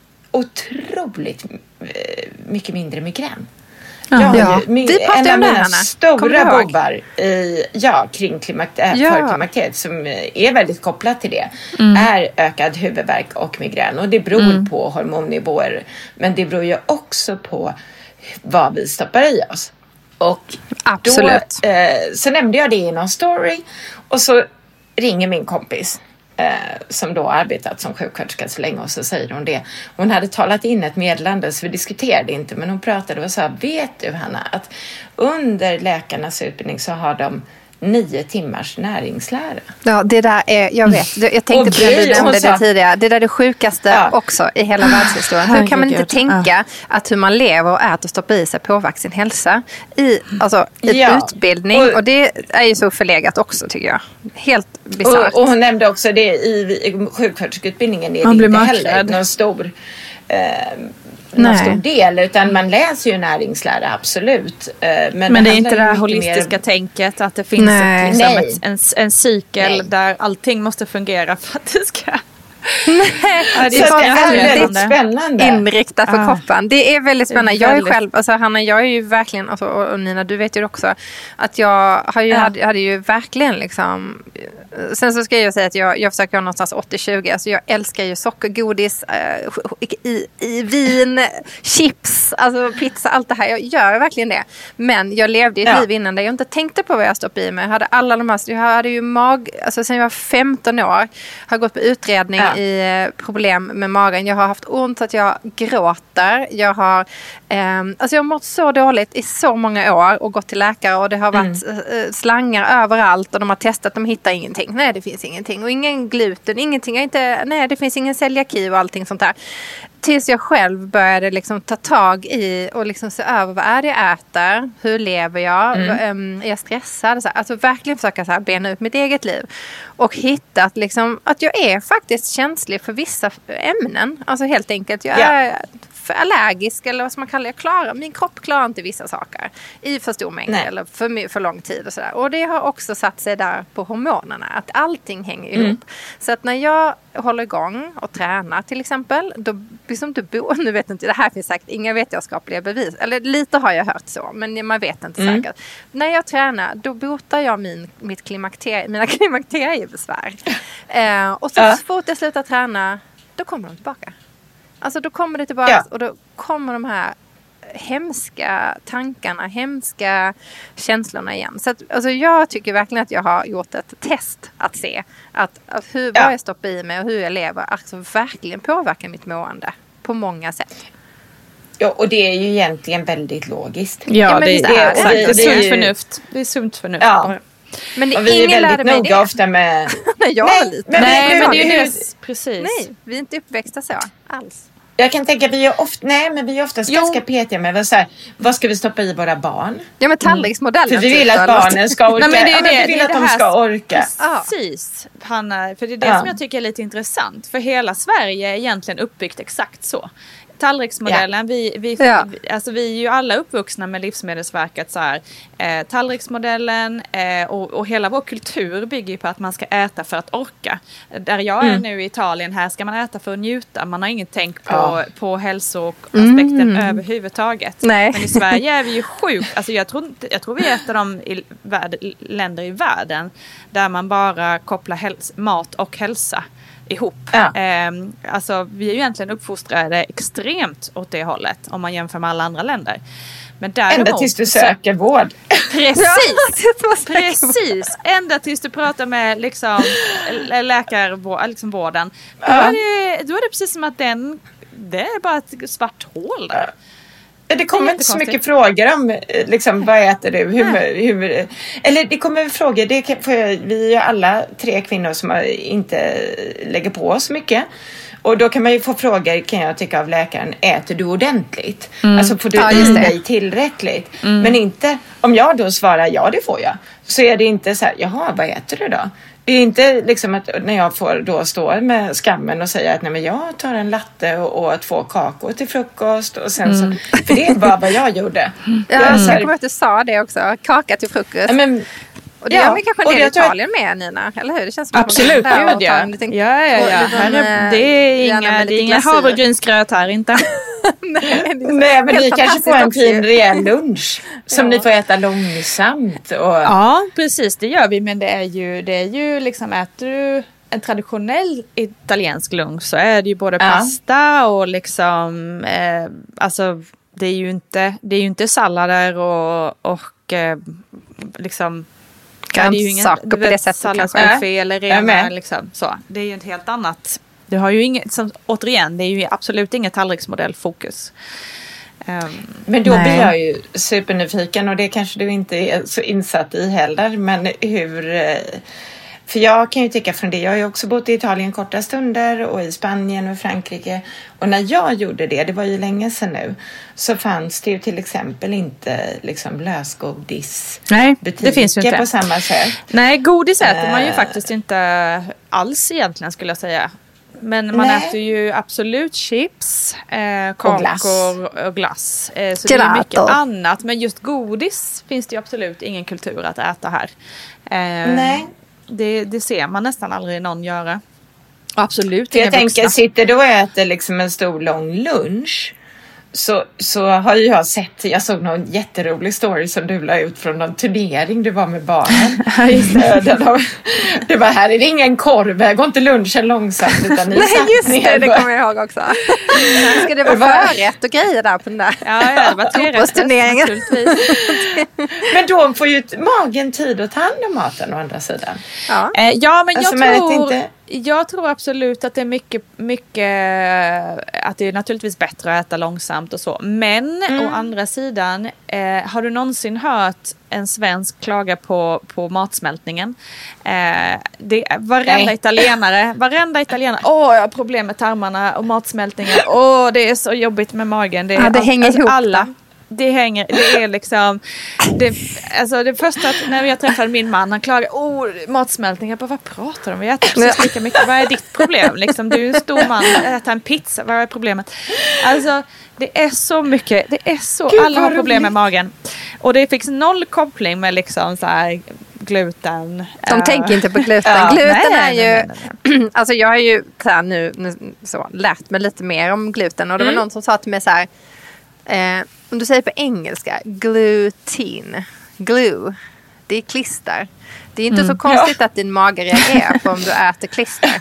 otroligt eh, mycket mindre migrän. Ja, jag ja. Ju, min, Vi pratade en av om det, mina Hanna. stora bovar i, ja, kring klimakter, ja. för klimakteriet, som är väldigt kopplat till det, mm. är ökad huvudvärk och migrän. Och det beror mm. på hormonnivåer, men det beror ju också på vad vi stoppar i oss. Och absolut. Då, eh, så nämnde jag det i någon story, och så ringer min kompis eh, som då har arbetat som sjuksköterska så länge, och så säger hon det. Hon hade talat in ett meddelande, så vi diskuterade inte, men hon pratade och sa, vet du Hanna, att under läkarnas utbildning så har de nio timmars näringslära. Ja, det där är, jag vet, jag tänkte på det, du nämnde det tidigare. Det där är det sjukaste ja. också i hela världshistorien. Hur kan man inte tänka ja. att hur man lever och äter och stoppar i sig påverkar sin hälsa i, alltså, i ja. utbildning. Och, och det är ju så förlegat också, tycker jag. Helt bisarrt. Och, och hon nämnde också det i, i sjuksköterskeutbildningen. Det är inte heller någon stor... Eh, någon stor del, utan man läser ju näringslära, absolut. Men, men det, det är inte det här holistiska mer... tänket, att det finns ett, liksom ett, en, en cykel Nej. där allting måste fungera för att det ska... Nej, ja, det är, så det är väldigt spännande. Inriktat för ah. kroppen. Det är väldigt spännande. Är väldigt... Jag är själv, alltså Hanna, jag är ju verkligen, alltså, och Nina, du vet ju också, att jag har ju, ja. hade, hade ju verkligen liksom, sen så ska jag säga att jag, jag försöker ha någonstans åttio tjugo, alltså jag älskar ju socker, godis, äh, i, i vin, chips, alltså pizza, allt det här. Jag gör verkligen det. Men jag levde i ett ja. liv innan där jag inte tänkte på vad jag stoppade i mig. Jag hade alla de här, jag hade ju mag, alltså sen jag var femton år, har gått på utredning ja. i problem med magen. Jag har haft ont så att jag gråter. Jag har Um, alltså jag har mått så dåligt i så många år och gått till läkare och det har varit mm. uh, slangar överallt och de har testat, de hittar ingenting. Nej, det finns ingenting. Och ingen gluten, ingenting. Jag inte, nej, det finns ingen celiaki och allting sånt där. Tills jag själv började liksom ta tag i och liksom se över vad är det jag äter, hur lever jag, mm. um, är jag stressad? Så här, alltså verkligen försöka så här bena ut mitt eget liv. Och hittat liksom att jag är faktiskt känslig för vissa ämnen. Alltså helt enkelt, jag är yeah. allergisk eller vad som man kallar jag klarar. Min kropp klarar inte vissa saker i för stor mängd eller för, för lång tid och sådär. Och det har också satt sig där på hormonerna. Att allting hänger ihop. Mm. Så att när jag håller igång och tränar till exempel, då liksom du bor, nu vet inte, det här finns säkert inga vetenskapliga bevis. Eller lite har jag hört så, men man vet inte mm. säkert. När jag tränar, då botar jag min, mitt klimakter, mina klimakteriebesvär. eh, och så, uh. så fort jag slutar träna, då kommer de tillbaka. Alltså då kommer det tillbaka ja. och då kommer de här hemska tankarna, hemska känslorna igen. Så att, alltså jag tycker verkligen att jag har gjort ett test att se att, att hur, ja. vad jag stoppar i mig och hur jag lever alltså verkligen påverkar mitt mående på många sätt. Ja, och det är ju egentligen väldigt logiskt. Ja, ja men det, det, det, är, det, det är sunt ju... förnuft. Det är sunt förnuft. Ja. Men det, och vi är väldigt noga det. ofta med... Nej, jag nej, är lite. Men, nej, men, men det är ju hur... det. Precis. Nej, vi är inte uppväxta så alls. Jag kan tänka att vi är ofta, nej, men vi är oftast jo. ganska petiga med vad, så här, vad ska vi stoppa i våra barn? Ja, men tallriksmodellen. Mm. För vi vill att barnen ska orka. Nej, men det är det, ja, vi vill det att det de ska orka. Precis, Hanna. För det är det ja. som jag tycker är lite intressant. För hela Sverige är egentligen uppbyggt exakt så. Tallriksmodellen, ja. vi, vi, ja. alltså vi är ju alla uppvuxna med Livsmedelsverket så här, eh, tallriksmodellen eh, och, och hela vår kultur bygger ju på att man ska äta för att orka. Där jag är mm. nu i Italien, här ska man äta för att njuta. Man har inget tänk på, ja. på hälsoaspekten mm. överhuvudtaget. Nej. Men i Sverige är vi ju sjukt, alltså jag tror, jag tror vi är ett av de i värld, länder i världen där man bara kopplar häls- mat och hälsa ihop. Ja. Eh, alltså vi är ju egentligen uppfostrade extremt åt det hållet om man jämför med alla andra länder. Men däremot, ända tills du söker så, vård. Precis. Precis. Ända tills du pratar med liksom läkarvården. Liksom vården. Då, ja. är det, då är det precis som att den det är bara ett svart hål där. Ja. Det kommer det inte så mycket frågor om liksom, vad äter du? Hur, hur, eller det kommer frågor, det kan, för vi är ju alla tre kvinnor som inte lägger på oss mycket. Och då kan man ju få frågor, kan jag tycka, av läkaren, äter du ordentligt? Mm. Alltså får du ja, i dig tillräckligt? Mm. Men inte, om jag då svarar ja, det får jag. Så är det inte så här, jaha, vad äter du då? Det är inte liksom att när jag får då stå med skammen och säga att nej, men jag tar en latte och, och två kakor till frukost och sen mm. så, för det är bara vad jag gjorde. Ja, jag, så jag kommer att du sa det också, kaka till frukost. Ja, men, och det ja, är vi kanske en del i Italien med, Nina, eller hur? Det känns som absolut, att ja. Ja, ja, ja. Här är, det är inga, det är inga havregrynsgröt här, inte. Nej, nej, men ni kanske får en fin rejäl lunch som ja. ni får äta långsamt. Och... Ja, precis, det gör vi, men det är ju, det är ju liksom, äter du en traditionell italiensk lunch så är det ju både ja. pasta och liksom, eh, alltså det är ju inte, det är ju inte sallader och, och eh, liksom grönsaker på det sättet salladsbuffé eller rena liksom så. Det är ju ett helt annat. Det har ju inget, som, återigen, det är ju absolut inget tallriksmodellfokus. Um, men då nej. blir jag ju supernyfiken och det kanske du inte är så insatt i heller, men hur, för jag kan ju tycka från det, jag har ju också bott i Italien korta stunder och i Spanien och Frankrike, och när jag gjorde det, det var ju länge sedan nu, så fanns det ju till exempel inte liksom lösgodis nej, det finns ju inte på samma sätt. Nej, godis äter uh, man ju faktiskt inte alls egentligen, skulle jag säga. Men man nej. äter ju absolut chips, eh, kakor och glass. Och glass. Eh, så Gelato. Det är mycket annat. Men just godis finns det ju absolut ingen kultur att äta här. Eh, nej. Det, det ser man nästan aldrig någon göra. Absolut inga vuxna. Jag tänker, sitter du och äter liksom en stor lång lunch, så, så har ju jag sett, jag såg någon jätterolig story som du la ut från någon turnering du var med barnen. det, var, det var här, är det ingen korv, jag går inte lunchen långsamt utan ni nej just ner. Det, det kommer jag ihåg också. Ska det vara förrätt och grejer där på den där? Ja, ja det var trerättsturneringen. Men då får ju magen tid att ta hand om maten å andra sidan. Ja, eh, ja men jag alltså, tror... Inte... Jag tror absolut att det är mycket, mycket att det är naturligtvis bättre att äta långsamt och så. Men mm. å andra sidan, eh, har du någonsin hört en svensk klaga på, på matsmältningen? Eh, det, varenda Nej. italienare, varenda italienare, åh jag har problem med tarmarna och matsmältningen. Åh det är så jobbigt med magen. Det, är ja, det all, hänger alltså, ihop. Alla. Det hänger, det är liksom det, alltså det första att när jag träffade min man, han klagade, åh matsmältning, jag bara, vad pratar de om? Vi äter precis lika mycket, vad är ditt problem? Liksom, du är en stor man, äter en pizza, vad är problemet? Alltså det är så mycket, det är så, Gud, alla har problem med magen. Och det finns noll koppling med liksom så här gluten. De uh, tänker inte på gluten. Ja, gluten nej, är ju, nej, nej, nej. Alltså jag har ju så här, nu, nu så, lärt mig lite mer om gluten och det var mm. någon som sa till mig så här, Eh, om du säger på engelska gluten, glue, det är klister. Det är inte mm. så konstigt ja. att din mage reagerar på om du äter klister.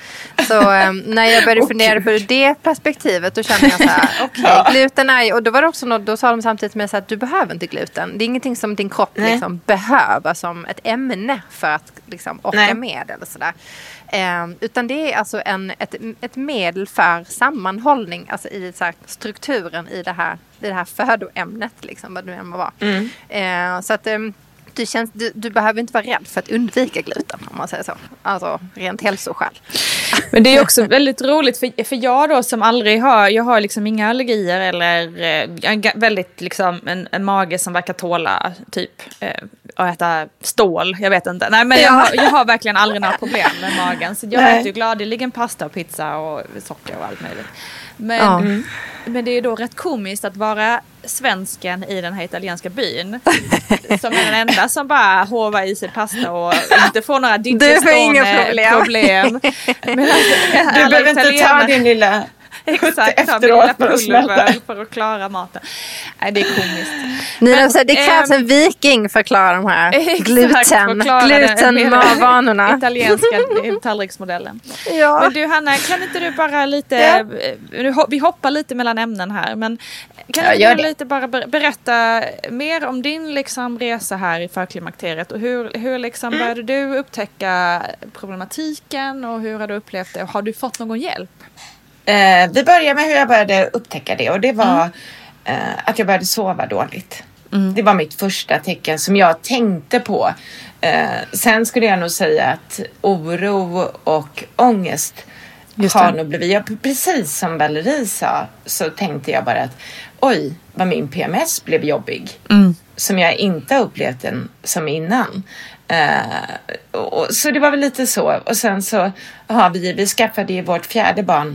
Så eh, när jag började fundera på det perspektivet då kände jag så här, okej, okay, ja. gluten är, och då var det också något, då sa de samtidigt med så att du behöver inte gluten. Det är ingenting som din kropp liksom behöver som ett ämne för att liksom orka Nej. med eller sådär. Eh, utan det är alltså en, ett, ett medel för sammanhållning, alltså i så här, strukturen i det här, i det här födoämnet liksom, vad det nu än må vara. Mm. Eh, så att eh, du, känns, du, du behöver inte vara rädd för att undvika gluten, om man säger så. Alltså rent hälsoskäl. Men det är också väldigt roligt för, för jag då som aldrig har, jag har liksom inga allergier eller eh, väldigt liksom en, en mage som verkar tåla typ eh, att äta stål, jag vet inte. Nej men jag har, jag har verkligen aldrig några problem med magen. Så jag äter ju gladeligen pasta och pizza och socker och allt möjligt. Men, ja. mm. men det är ju då rätt komiskt att vara svensken i den här italienska byn som är den enda som bara hovar i sig pasta och inte får några digestiona problem. problem. Men alltså, du behöver inte ta din lilla exakt, efteråt för att smälta för att klara maten. Nej, det är komiskt. Men, alltså, det krävs äm, en viking för att klara de här exakt, gluten, gluten-vanorna. Italienska tallriksmodellen. Ja. Men du Hanna, kan inte du bara lite, ja. vi hoppar lite mellan ämnen här, men kan ja, inte du lite bara berätta mer om din liksom resa här i förklimakteriet och hur, hur liksom mm. började du upptäcka problematiken och hur har du upplevt det och har du fått någon hjälp? Eh, vi börjar med hur jag började upptäcka det och det var mm. eh, att jag började sova dåligt. Mm. Det var mitt första tecken som jag tänkte på. Eh, sen skulle jag nog säga att oro och ångest Just har det. nog blivit, jag, precis som Valerie sa så tänkte jag bara att oj, vad min P M S blev jobbig. Mm. Som jag inte har upplevt den som innan. Uh, och, så det var väl lite så. Och sen så har vi, vi skaffade ju vårt fjärde barn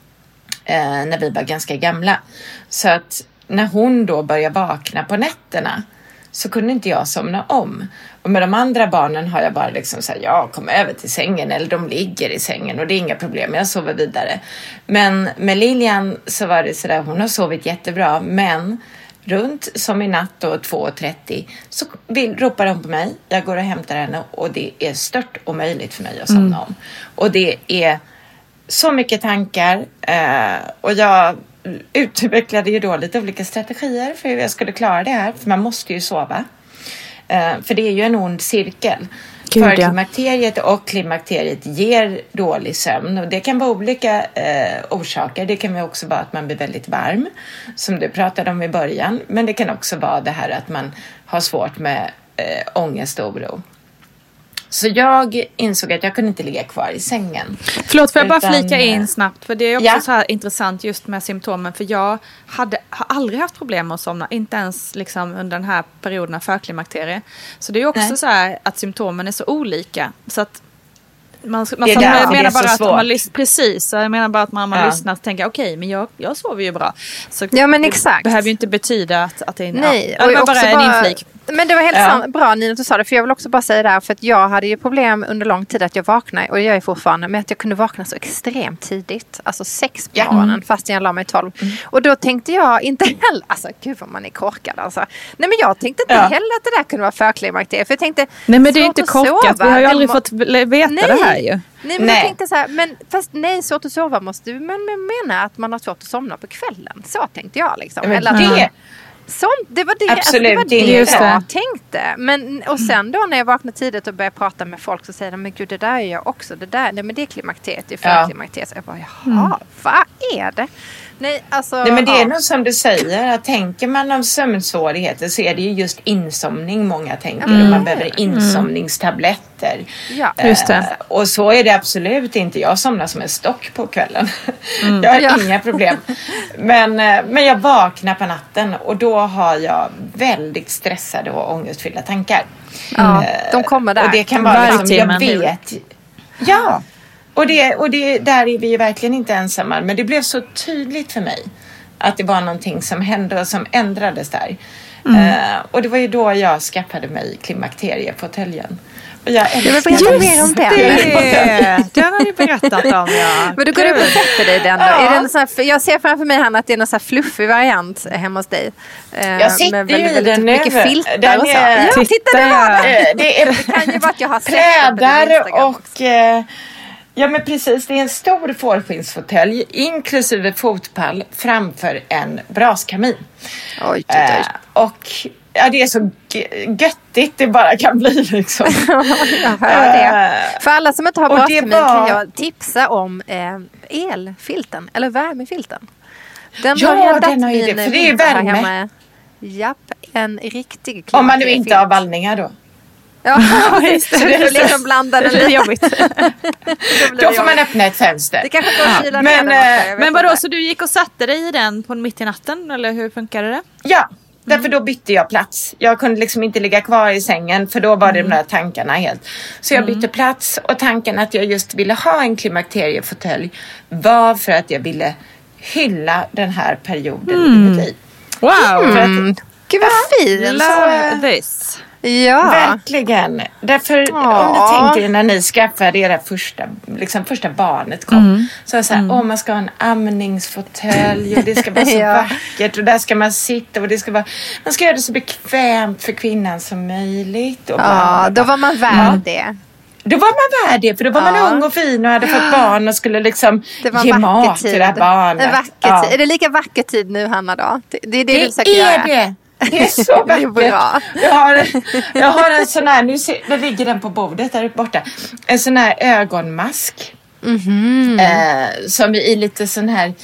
uh, när vi var ganska gamla. Så att när hon då började vakna på nätterna så kunde inte jag somna om. Och med de andra barnen har jag bara liksom så här, ja, kom över till sängen eller de ligger i sängen och det är inga problem, jag sover vidare. Men med Lilian så var det så där, hon har sovit jättebra, men runt som i natt då två trettio så vill, ropar hon på mig, jag går och hämtar henne och det är stört omöjligt för mig att somna mm. om. Och det är så mycket tankar eh, och jag utvecklade ju då lite olika strategier för hur jag skulle klara det här, för man måste ju sova. Uh, för det är ju en ond cirkel. Gud, för klimakteriet och klimakteriet ger dålig sömn och det kan vara olika uh, orsaker. Det kan vara också vara att man blir väldigt varm som du pratade om i början, men det kan också vara det här att man har svårt med uh, ångest och oro. Så jag insåg att jag kunde inte ligga kvar i sängen. Förlåt, får jag bara Utan, flika in snabbt? För det är också ja. så här intressant just med symptomen. För jag hade, har aldrig haft problem med att somna. Inte ens liksom under den här perioden av förklimakterie. Så det är också Nej. så här att symptomen är så olika. Så att man, man, det man där, menar det bara att man lyssnar, precis, så jag menar bara att man, man ja. lyssnar och tänker okej, okay, men jag, jag sover ju bra. Så ja, men exakt. Det behöver ju inte betyda att, att det är Nej, ja, och det var bara en bara, inflik. Men det var helt ja. sant, bra Nina att du sa det, för jag vill också bara säga det här, för att jag hade ju problem under lång tid att jag vaknade, och jag är fortfarande, med att jag kunde vakna så extremt tidigt, alltså sex på morgonen, mm. fast jag la mig tolv. Mm. Och då tänkte jag inte heller, alltså gud vad man är korkad alltså. Nej, men jag tänkte inte ja. heller att det där kunde vara förklimakterie, för jag tänkte, nej, men det är inte korkat, vi har ju aldrig må- fått veta nej. det här ju. Nej, men nej. jag tänkte så här, men fast nej, svårt att sova måste du, men, men menar att man har svårt att somna på kvällen. Så tänkte jag liksom. Men Eller det, Sånt, det var det, Absolut, alltså, det, var det just jag det. tänkte. Men, och sen då när jag vaknar tidigt och börjar prata med folk så säger de, men gud det där är jag också. Det där, nej men det är klimakteriet, det är förklimakteriet. Så jag bara, jaha, mm. vad är det? Nej, alltså, nej, men det är ja. nog som du säger, att tänker man om sömnsvårigheter så är det ju just insomning många tänker. Mm. Man behöver insomningstabletter. Ja. Just det. Uh, och så är det absolut inte. Jag somnar som en stock på kvällen. Mm. Jag har Ja. inga problem. Men, uh, men jag vaknar på natten och då har jag väldigt stressade och ångestfyllda tankar. Ja, Uh, de kommer där. Och det kan vara liksom, jag Varje vet. Ja. Och, det, och det, där är vi ju verkligen inte ensamma. Men det blev så tydligt för mig att det var någonting som hände och som ändrades där. Mm. Uh, och det var ju då jag skaffade mig klimakteriefåtöljen. Och jag vill berätta mer om den. Det, den har du berättat om, ja. Men du går upp och sätter dig den då. Ja. Är det en sån här, jag ser framför mig Hanna att det är någon sån här fluffig variant hemma hos dig. Jag sitter ju i den nu. Mycket filtar den och så. Är, Ja, titta där. Det är det kan ju vara att jag har sett plädar och... Eh, ja men precis, det är en stor fårskinsfåtölj inklusive fotpall framför en braskamin. Oj, oj, oj. Eh, och ja, det är så göttigt det bara kan bli liksom. Jag hör det. För alla som inte har braskamin var... kan jag tipsa om eh, elfilten eller värmefilten. Den ja, har den har ju det, för det är värme. Japp, en riktig om man nu inte har vallningar då. Ja, just det. Det är liksom blandade det är jobbigt. Då får man öppna ett fönster. Det kanske går att kyla men, ner. Men vadå, så du gick och satte dig i den på mitt i natten? Eller hur funkade det? Ja, därför då bytte jag plats. Jag kunde liksom inte ligga kvar i sängen för då var det mm. de där tankarna helt. Så jag bytte mm. plats och tanken att jag just ville ha en klimakteriefåtölj var för att jag ville hylla den här perioden mm. i mitt liv. Wow! Mm. Gud vad fint! Love this! Ja. Verkligen. Därför ja. om ni tänker när ni skaffade era första, liksom första barnet kom. Mm. Så jag så här, mm. åh man ska ha en amningsfåtölj och det ska vara så ja. vackert och där ska man sitta och det ska vara, man ska göra det så bekvämt för kvinnan som möjligt. Och ja, då var man värd ja. det. Då var man värd det, för då var man ja. ung och fin och hade fått barn och skulle liksom ge mat till det här barnet. En vacker ja. tid. Är det lika vacker tid nu, Hanna, då? Det, det är det, det du försöker göra. Det är det. Det är så vackert. Det är bra. Jag har, jag har en sån här, nu ser, det ligger den på bordet där uppe borta. En sån här ögonmask. Mm-hmm. Eh, som i lite sån här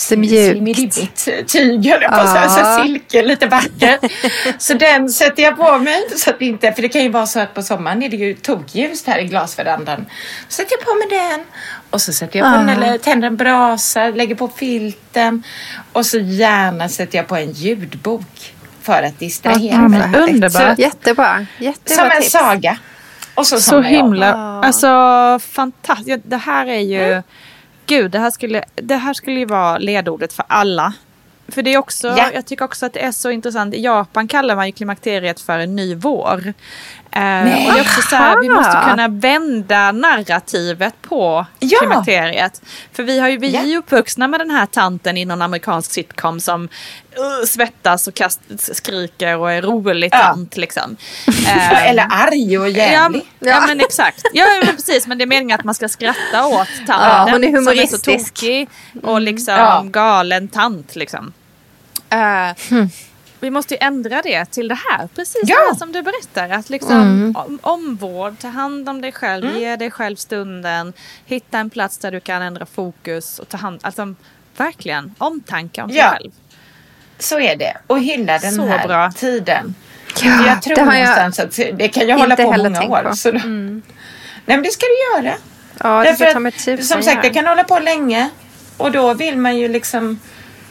smidigt tyg, eller på så, så silke, lite vacker. Så den sätter jag på mig så att inte, för det kan ju vara så att på sommaren är det ju tokljust här i glasverandan. Så sätter jag på mig den och så sätter jag på uh. den, eller tänder en brasa, lägger på filten och så gärna sätter jag på en ljudbok för att distrahera mm, mig. Underbart. Så, jättebra. Jättebra som en tips. saga. Och så, så himla, jag. alltså fantastiskt. Det här är ju, mm. gud, det här, skulle, det här skulle ju vara ledordet för alla. För det är också, ja. jag tycker också att det är så intressant. I Japan kallar man ju klimakteriet för en ny vår. Eh, och det är också så här, vi måste kunna vända narrativet på ja. klimakteriet. För vi har ju, vi är ju uppvuxna med den här tanten i någon amerikansk sitcom som uh, svettas och kast, skriker och är rolig tant ja. liksom. Eh, Eller arg och jävlig. Ja, ja. ja men exakt. Ja men precis, men det är meningen att man ska skratta åt tanten ja, hon är humoristisk. Som är så tokig och liksom ja. galen tant liksom. Uh, hmm. Vi måste ju ändra det till det här, precis ja. det som du berättar. Att liksom mm. om, omvård, ta hand om dig själv, mm. ge dig själv stunden, hitta en plats där du kan ändra fokus och ta hand, alltså verkligen omtanke om dig ja. själv. Så är det, och hylla den så här bra. tiden. Ja, jag tror det har någonstans jag att det kan jag hålla på många år. på. Så då, mm. Nej men det ska du göra. Ja, det ska ta mig att, som sagt, det kan hålla på länge och då vill man ju liksom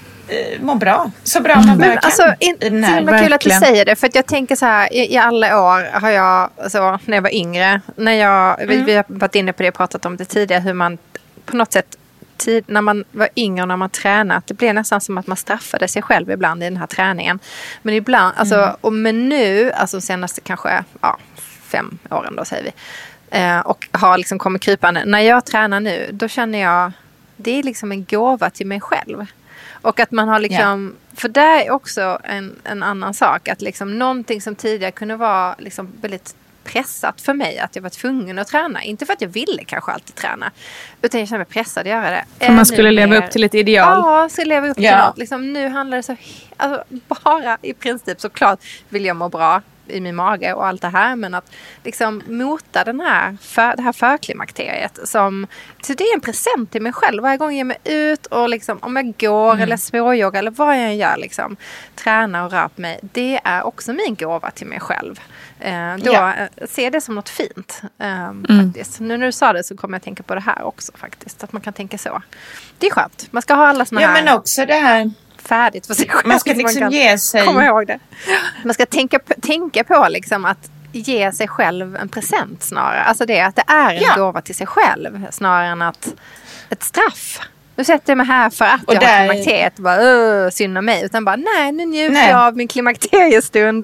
må bra. Så bra man bara men kan. Alltså, in, i den här. så himla kul att du säger det. För att jag tänker så här, i, i alla år har jag, alltså, när jag var yngre, när jag, mm. vi, vi har varit inne på det och pratat om det tidigare, hur man på något sätt, tid, när man var yngre och när man tränat, det blev nästan som att man straffade sig själv ibland i den här träningen. Men ibland, alltså, mm. och men nu, alltså senaste kanske, ja, fem åren då säger vi, eh, och har liksom kommit krypande. När jag tränar nu, då känner jag, det är liksom en gåva till mig själv. Och att man har liksom, ja. för det är också en, en annan sak. Att liksom någonting som tidigare kunde vara liksom väldigt pressat för mig att jag var tvungen att träna. Inte för att jag ville kanske alltid träna, utan jag kände mig pressad att göra det. För man skulle leva upp till ett ideal. Ja, jag skulle leva upp till Ja. något. Liksom, nu handlar det så alltså, bara i princip, såklart vill jag må bra i min mage och allt det här, men att liksom mota den här för, det här förklimakteriet som, så det är en present till mig själv varje gång jag ger mig ut och liksom, om jag går mm. eller småjoggar eller vad jag än gör, liksom, träna och röra på mig, det är också min gåva till mig själv. Eh, då ja. ser det som något fint eh, mm. faktiskt. Nu när du sa det så kommer jag tänka på det här också faktiskt, att man kan tänka så. Det är skönt, man ska ha alla såna ja, här. Ja, men också det här färdigt för sig själv. Man ska liksom man ge sig. Komma ihåg det. Man ska tänka på, tänka på liksom att ge sig själv en present snarare. Alltså det att det är en ja. gåva till sig själv snarare än att ett straff. Nu sätter jag mig här för att och jag där... har klimakteriet och bara öh, synd om mig. Utan bara nej, nu njuter nej. jag av min klimakteriestund.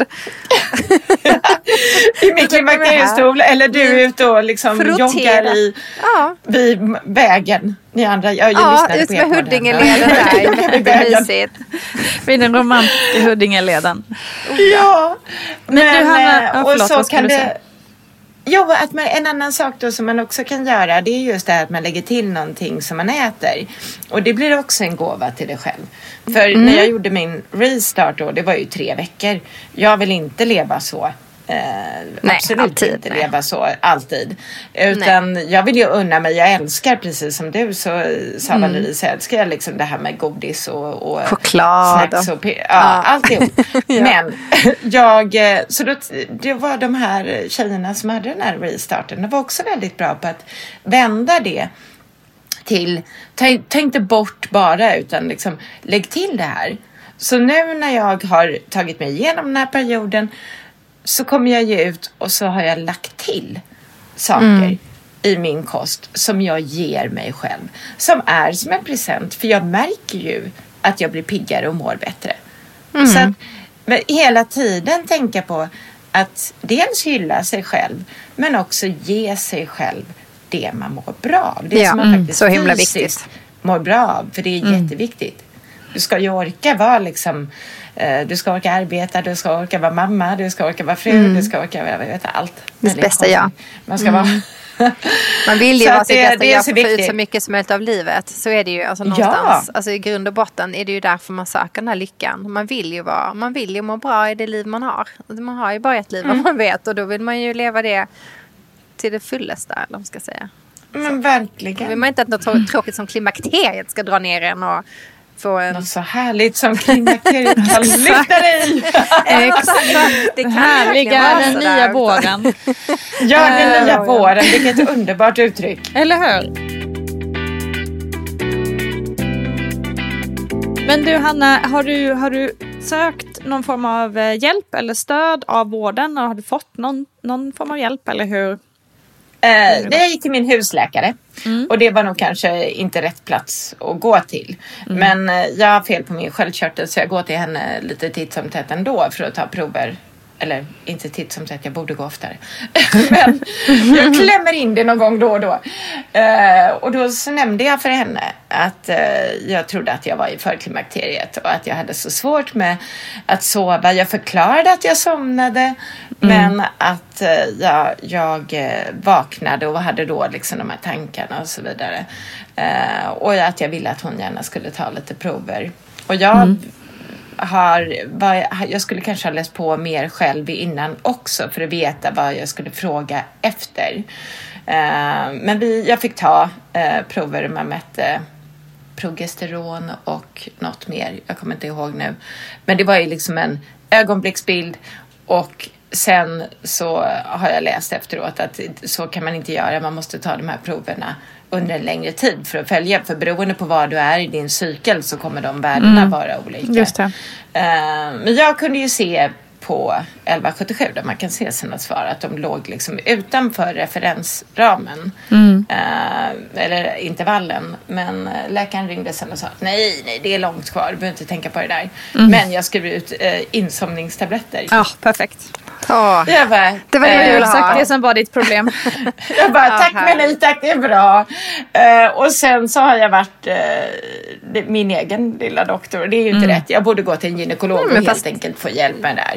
I min klimakteriestol. Eller du är ute och liksom joggar i, ja. vid vägen. Ni andra, jag, jag ja, ut med Huddingeleden där. Jättemysigt. Vid den romantiska Huddingeleden. Ja. Men, men du, Hanna, oh, förlåt, och så kan det... Jo, att man, en annan sak då som man också kan göra, det är just det här att man lägger till någonting som man äter. Och det blir också en gåva till dig själv. För mm. när jag gjorde min restart då, det var ju tre veckor. Jag vill inte leva så. Eh, nej, absolut alltid, inte nej. leva så, alltid. Utan nej. jag vill ju unna mig, jag älskar precis som du så sa mm. Valerie, så älskar jag liksom det här med godis och, och choklad snacks och, ja, ja. alltihop. ja. Men jag, så då, det var de här tjejerna som hade den här restarten, de var också väldigt bra på att vända det till, ta, ta inte bort bara utan liksom lägg till det här. Så nu när jag har tagit mig igenom den här perioden så kommer jag ge ut och så har jag lagt till saker mm. i min kost som jag ger mig själv. Som är som en present. För jag märker ju att jag blir piggare och mår bättre. Mm. Så att hela tiden tänka på att dels hylla sig själv men också ge sig själv det man mår bra av. Det ja, som man faktiskt så himla viktigt. Mår bra av. För det är mm. jätteviktigt. Du ska ju orka vara liksom... Du ska orka arbeta, du ska orka vara mamma, du ska orka vara fru, mm. du ska orka vara, jag vet allt. Det bästa ja. Man ska mm. vara... Man vill ju vara sitt det, bästa jag för att få ut så mycket som möjligt av livet. Så är det ju alltså någonstans. Ja. Alltså i grund och botten är det ju därför man söker den här lyckan. Man vill ju vara, man vill ju må bra i det liv man har. Man har ju bara ett liv mm. vad man vet och då vill man ju leva det till det fullaste, eller vad man ska säga. Men så. verkligen. Då vill man inte att något tråkigt som klimakteriet ska dra ner en och En... Något så härligt som klimakteriet kan lyfta dig. Det kan härliga den nya våren. Ja, den nya våren. Vilket underbart uttryck. Eller hur? Men du Hanna, har du, har du sökt någon form av hjälp eller stöd av vården? Och har du fått någon, någon form av hjälp eller hur? Eh, jag gick till min husläkare mm. och det var nog kanske inte rätt plats att gå till. Mm. Men eh, jag har fel på min sköldkörtel så jag går till henne lite titt som tätt ändå för att ta prover. Eller inte titt som tätt, jag borde gå oftare. Men jag klämmer in det någon gång då och då. Eh, och då så nämnde jag för henne att eh, jag trodde att jag var i förklimakteriet och att jag hade så svårt med att sova. Jag förklarade att jag somnade mm. men att eh, jag, jag eh, vaknade och hade då liksom de här tankarna och så vidare. Eh, och att jag ville att hon gärna skulle ta lite prover. Och jag... Mm. Har, jag skulle kanske ha läst på mer själv innan också för att veta vad jag skulle fråga efter. Uh, men vi, jag fick ta uh, prover. Man mätte progesteron och något mer. Jag kommer inte ihåg nu. Men det var ju liksom en ögonblicksbild och sen så har jag läst efteråt att så kan man inte göra. Man måste ta de här proverna under en längre tid för att följa. För beroende på vad du är i din cykel så kommer de värdena mm. vara olika. Just det. Uh, men jag kunde ju se på elva sjuttiosju där man kan se sina svar att de låg liksom utanför referensramen. Mm. Uh, eller intervallen. Men läkaren ringde sen och sa att nej, nej, det är långt kvar. Du behöver inte tänka på det där. Mm. Men jag skrev ut uh, insomningstabletter. Ja, oh, perfekt. Oh. Jag bara, det var det äh, du ville ha. Det som var ditt problem. Jag bara, tack oh, men nej, tack, det är bra. Uh, och sen så har jag varit uh, min egen lilla doktor. Det är ju inte mm. rätt. Jag borde gå till en gynekolog mm, och helt fast... enkelt få hjälp med det där.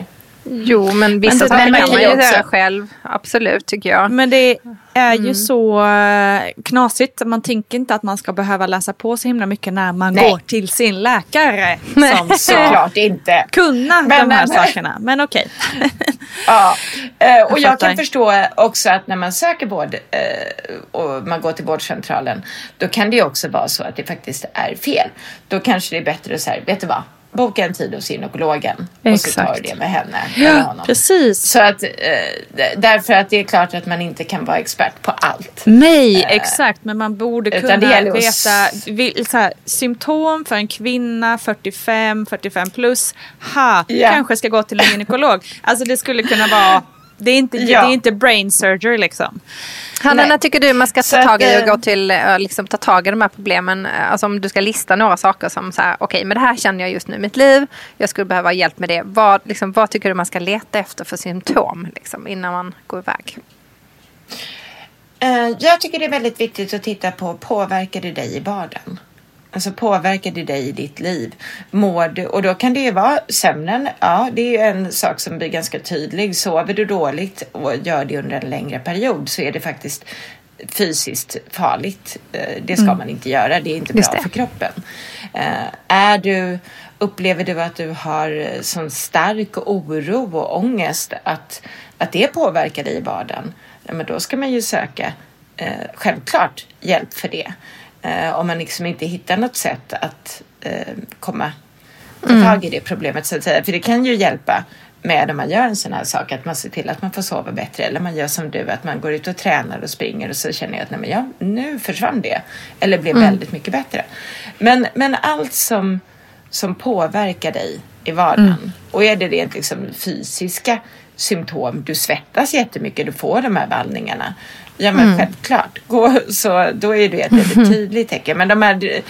Jo, men vissa Men det- saker men man kan kan man ju ju också- göra själv. Absolut, tycker jag. Men det är ju Mm. så eh, knasigt. Man tänker inte att man ska behöva läsa på så himla mycket när man Nej. går till sin läkare. Nej. Som ska Såklart inte. kunna Men- de här men- sakerna. Men okej. Ja, eh, och jag fattar. kan förstå också att när man söker vård eh, och man går till vårdcentralen, då kan det ju också vara så att det faktiskt är fel. Då kanske det är bättre att säga, vet du vad? Boka en tid hos gynekologen och så tar Exakt. du det med henne eller Ja, honom. precis. Så att, eh, därför att det är klart att man inte kan vara expert på allt. Nej, exakt. Men man borde utan kunna det gäller att veta s- vil, så här, symptom för en kvinna fyrtiofem, fyrtiofem plus. Ha, Ja. kanske ska gå till en gynekolog. Alltså det skulle kunna vara... Det är inte, Ja. det är inte brain surgery liksom. Hanna, Nej. när tycker du man ska ta Så tag i att, och eh, gå till, eh, liksom ta tag i de här problemen? Eh, Alltså om du ska lista några saker som så här, okej, men det här känner jag just nu i mitt liv. Jag skulle behöva hjälp med det. Vad, liksom, vad tycker du man ska leta efter för symptom liksom, innan man går iväg? Eh, Jag tycker det är väldigt viktigt att titta på, påverkar det dig i vardagen? Alltså påverkar det dig i ditt liv? Mår du? Och då kan det ju vara sömnen. Ja, det är ju en sak som blir ganska tydlig. Sover du dåligt och gör det under en längre period så är det faktiskt fysiskt farligt. Eh, Det ska man inte göra. Det är inte Just bra det. för kroppen. Eh, Är du, upplever du att du har sån stark oro och ångest att, att det påverkar dig i vardagen? Ja, men då ska man ju söka eh, självklart hjälp för det. Eh, om man liksom inte hittar något sätt att eh, komma ta tag i det problemet så att säga. För det kan ju hjälpa med om man gör en sån här sak att man ser till att man får sova bättre, eller man gör som du, att man går ut och tränar och springer och så känner jag att nej, men ja, nu försvann det eller blev väldigt mycket bättre. Men, men allt som, som påverkar dig i vardagen och är det rent liksom fysiska symptom, du svettas jättemycket, du får de här vallningarna. Ja men mm. självklart, Gå, så då är det ett väldigt tydligt tecken. Men de här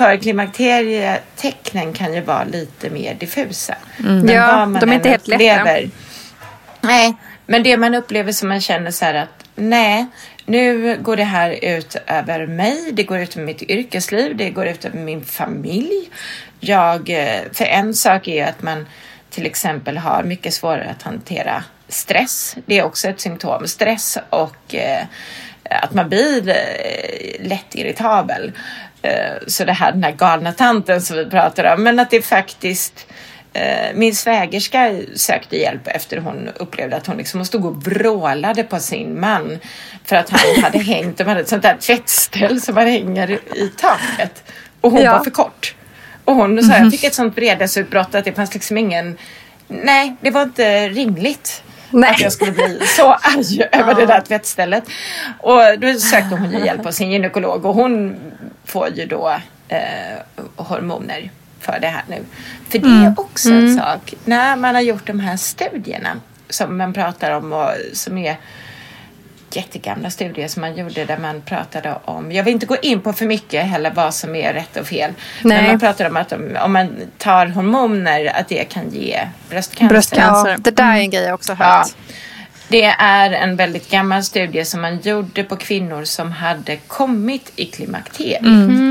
förklimakterietecknen kan ju vara lite mer diffusa. Mm. Men Ja, vad man de är än inte helt lätta. upplever, nej, men det man upplever som man känner så här att nej, nu går det här ut över mig, det går ut över mitt yrkesliv, det går ut över min familj. Jag, för en sak är ju att man till exempel har mycket svårare att hantera stress. Det är också ett symptom. Stress och eh, att man blir eh, lätt irritabel. Eh, så det här, den här galna tanten som vi pratar om. Men att det faktiskt... Eh, min svägerska sökte hjälp efter hon upplevde att hon liksom stod och vrålade på sin man. För att han hade hängt, de hade ett sånt där tvättställ som man hänger i taket. Och hon Ja. var för kort. Och hon så här, fick ett sånt vredesutbrott att det fanns liksom ingen... Nej, det var inte rimligt. Nej. Att jag skulle bli så arg över det där tvättstället. Och då sökte hon ju hjälp av sin gynekolog. Och hon får ju då eh, hormoner för det här nu. För det är också en sak. När man har gjort de här studierna som man pratar om och som är jättegamla studier som man gjorde där man pratade om, jag vill inte gå in på för mycket heller vad som är rätt och fel. Nej. Men man pratar om att om, om man tar hormoner att det kan ge bröstcancer. Bröstcancer. Ja, det där är en grej jag också har Ja. hört. Det är en väldigt gammal studie som man gjorde på kvinnor som hade kommit i klimakteriet.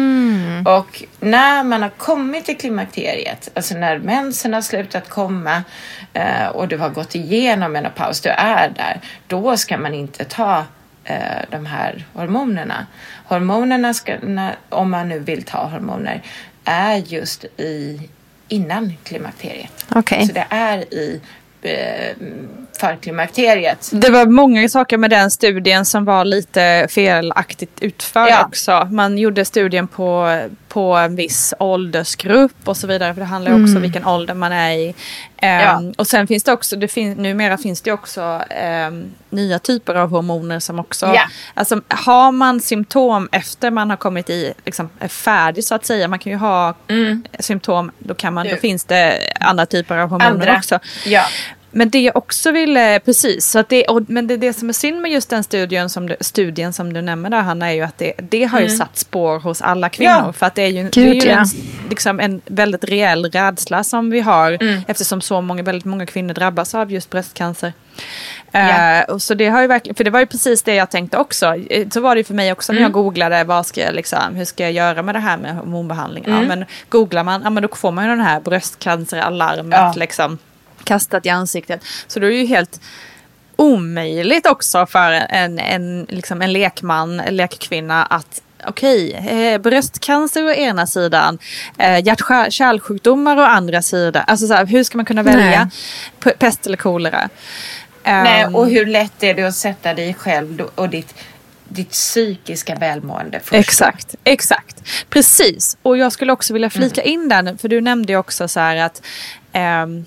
Och när man har kommit i klimakteriet, alltså när mensen har slutat komma eh, och du har gått igenom menopaus, du är där, då ska man inte ta eh, de här hormonerna. Hormonerna, ska, när, om man nu vill ta hormoner, är just i innan klimakteriet. Okej. Så det är i eh, förklimakteriet. Det var många saker med den studien som var lite felaktigt utförd Ja. också. Man gjorde studien på, på en viss åldersgrupp och så vidare. För det handlar ju också om vilken ålder man är i. Um, Ja. Och sen finns det också, det fin, numera finns det också um, nya typer av hormoner som också... Ja. Alltså har man symptom efter man har kommit i, liksom är färdig så att säga. Man kan ju ha symptom, då, kan man, då Du. finns det andra typer av hormoner Andra. också. Ja. Men det jag också ville, precis, så att det, och, men det, det som är synd med just den studien som du, studien som du nämner där, Hanna, är ju att det, det har ju satt spår hos alla kvinnor. Ja. För att det är ju, det Gud, är ju ja. en, liksom en väldigt reell rädsla som vi har, eftersom så många, väldigt många kvinnor drabbas av just bröstcancer. Ja. Uh, och så det har ju verkligen, för det var ju precis det jag tänkte också. Eh, Så var det ju för mig också när jag googlade, vad ska jag liksom, hur ska jag göra med det här med hormonbehandling? Ja, men googlar man, ja men då får man ju den här bröstcanceralarmet Ja. liksom. kastat i ansiktet. Så det är ju helt omöjligt också för en, en, liksom en lekman, en lekkvinna att okej, eh, bröstcancer å ena sidan, eh, hjärt-kärlsjukdomar å andra sidan. Alltså så här, hur ska man kunna välja P- pest eller kolera? Nej, Um, och hur lätt är det att sätta dig själv och ditt, ditt psykiska välmående först? Exakt, exakt. Precis. Och jag skulle också vilja flika mm. in den, för du nämnde ju också så här att um,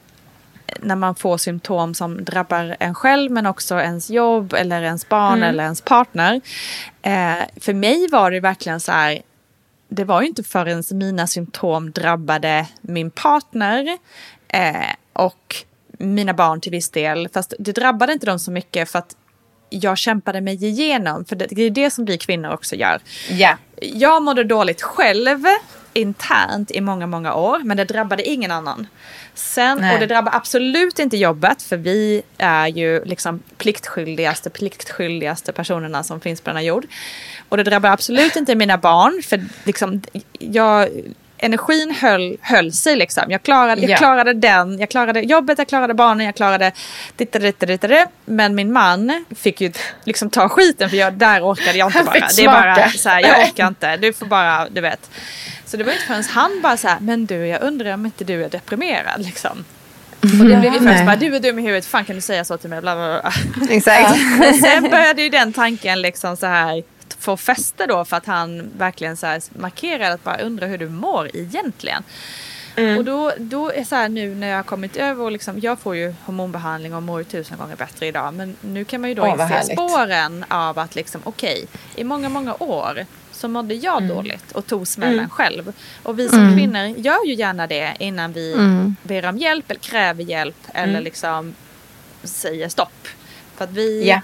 när man får symptom som drabbar en själv men också ens jobb eller ens barn mm. eller ens partner. Eh, för mig var det verkligen så här, det var ju inte förrän mina symptom drabbade min partner eh, och mina barn till viss del. Fast det drabbade inte dem så mycket för att jag kämpade mig igenom. För det, det är det som vi kvinnor också gör. Ja. Jag mådde dåligt själv internt i många, många år. Men det drabbade ingen annan. Sen, och det drabbar absolut inte jobbet. För vi är ju liksom pliktskyldigaste, pliktskyldigaste personerna som finns på denna jord. Och det drabbar absolut inte mina barn. För liksom, jag... energin höll, höll sig liksom. Jag klarade, jag klarade den. Jag klarade jobbet, jag klarade barnen, jag klarade ditt, ditt, ditt, ditt. Men min man fick ju liksom ta skiten för jag, där orkade jag inte bara. Det är bara så här, jag orkar inte. Du får bara, du vet. Så det var inte förrän han bara så här, men du, jag undrar om inte du är deprimerad liksom. Och det blev ju först bara, du är dum i huvudet, fan kan du säga så till mig? Bla, bla, bla. Exakt. Men sen började ju den tanken liksom så här få fäste då för att han verkligen så här markerade att bara undra hur du mår egentligen. Mm. Och då, då är så här nu när jag har kommit över och liksom, jag får ju hormonbehandling och mår ju tusen gånger bättre idag. Men nu kan man ju då Åh, inse spåren av att liksom okej, okay, i många, många år så mådde jag mm. dåligt och tog smällen mm. själv. Och vi som mm. kvinnor gör ju gärna det innan vi mm. ber om hjälp eller kräver hjälp mm. eller liksom säger stopp. För att vi... Yeah.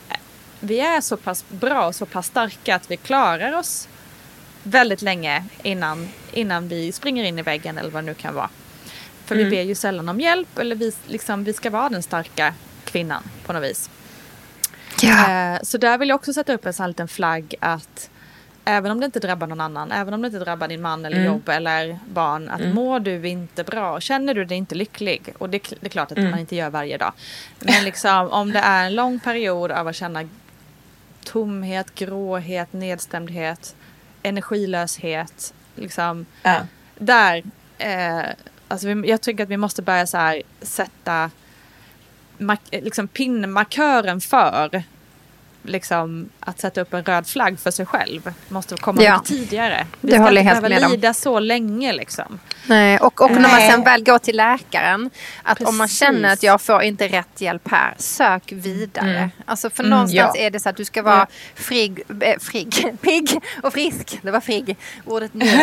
Vi är så pass bra och så pass starka att vi klarar oss väldigt länge innan, innan vi springer in i väggen eller vad det nu kan vara. För mm. vi ber ju sällan om hjälp eller vi, liksom, vi ska vara den starka kvinnan på något vis. Ja. Eh, så där vill jag också sätta upp en sån liten flagg att även om det inte drabbar någon annan, även om det inte drabbar din man eller mm. jobb eller barn, att mm. mår du inte bra, känner du dig inte lycklig, och det, det är klart att mm. man inte gör varje dag. Men liksom, om det är en lång period av att känna tomhet, gråhet, nedstämdhet, energilöshet, liksom ja. där eh, alltså vi, jag tycker att vi måste börja så här sätta mark, liksom pinnmarkören för liksom att sätta upp en röd flagg för sig själv måste komma ja. mycket tidigare. Vi det ska håller inte helt behöva med lida så länge liksom. Nej, och, och när man sen väl går till läkaren, att Precis. om man känner att jag får inte rätt hjälp här, sök vidare. Mm. Alltså för mm, någonstans ja. är det så att du ska vara frigg, äh, frigg, pigg och frisk. Det var frigg, ordet nu.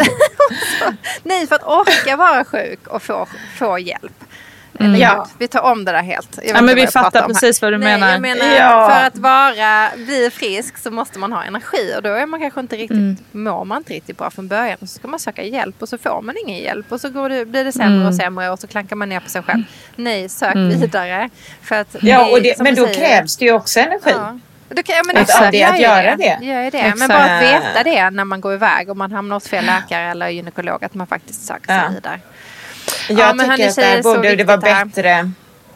Nej, för att orka vara sjuk och få, få hjälp. Mm. Ja. Vi tar om det där helt. Ja, men vi fattar precis vad du Nej, menar. Jag menar ja. för att vara, bli frisk så måste man ha energi. Och då är man kanske inte riktigt, mm. mår man inte riktigt bra från början. Och så ska man söka hjälp och så får man ingen hjälp. Och så går det, blir det sämre mm. och sämre och så klankar man ner på sig själv. Nej, sök mm. vidare. För att ja, nej, och det, men då säger, krävs det ju också energi. Ja. Då kan, ja, men att, att, det, att göra det. det. Gör det. Men bara att veta det när man går iväg och man hamnar hos fel läkare eller gynekolog, att man faktiskt söker sig ja. vidare. Jag ja, men tycker att det borde det vara bättre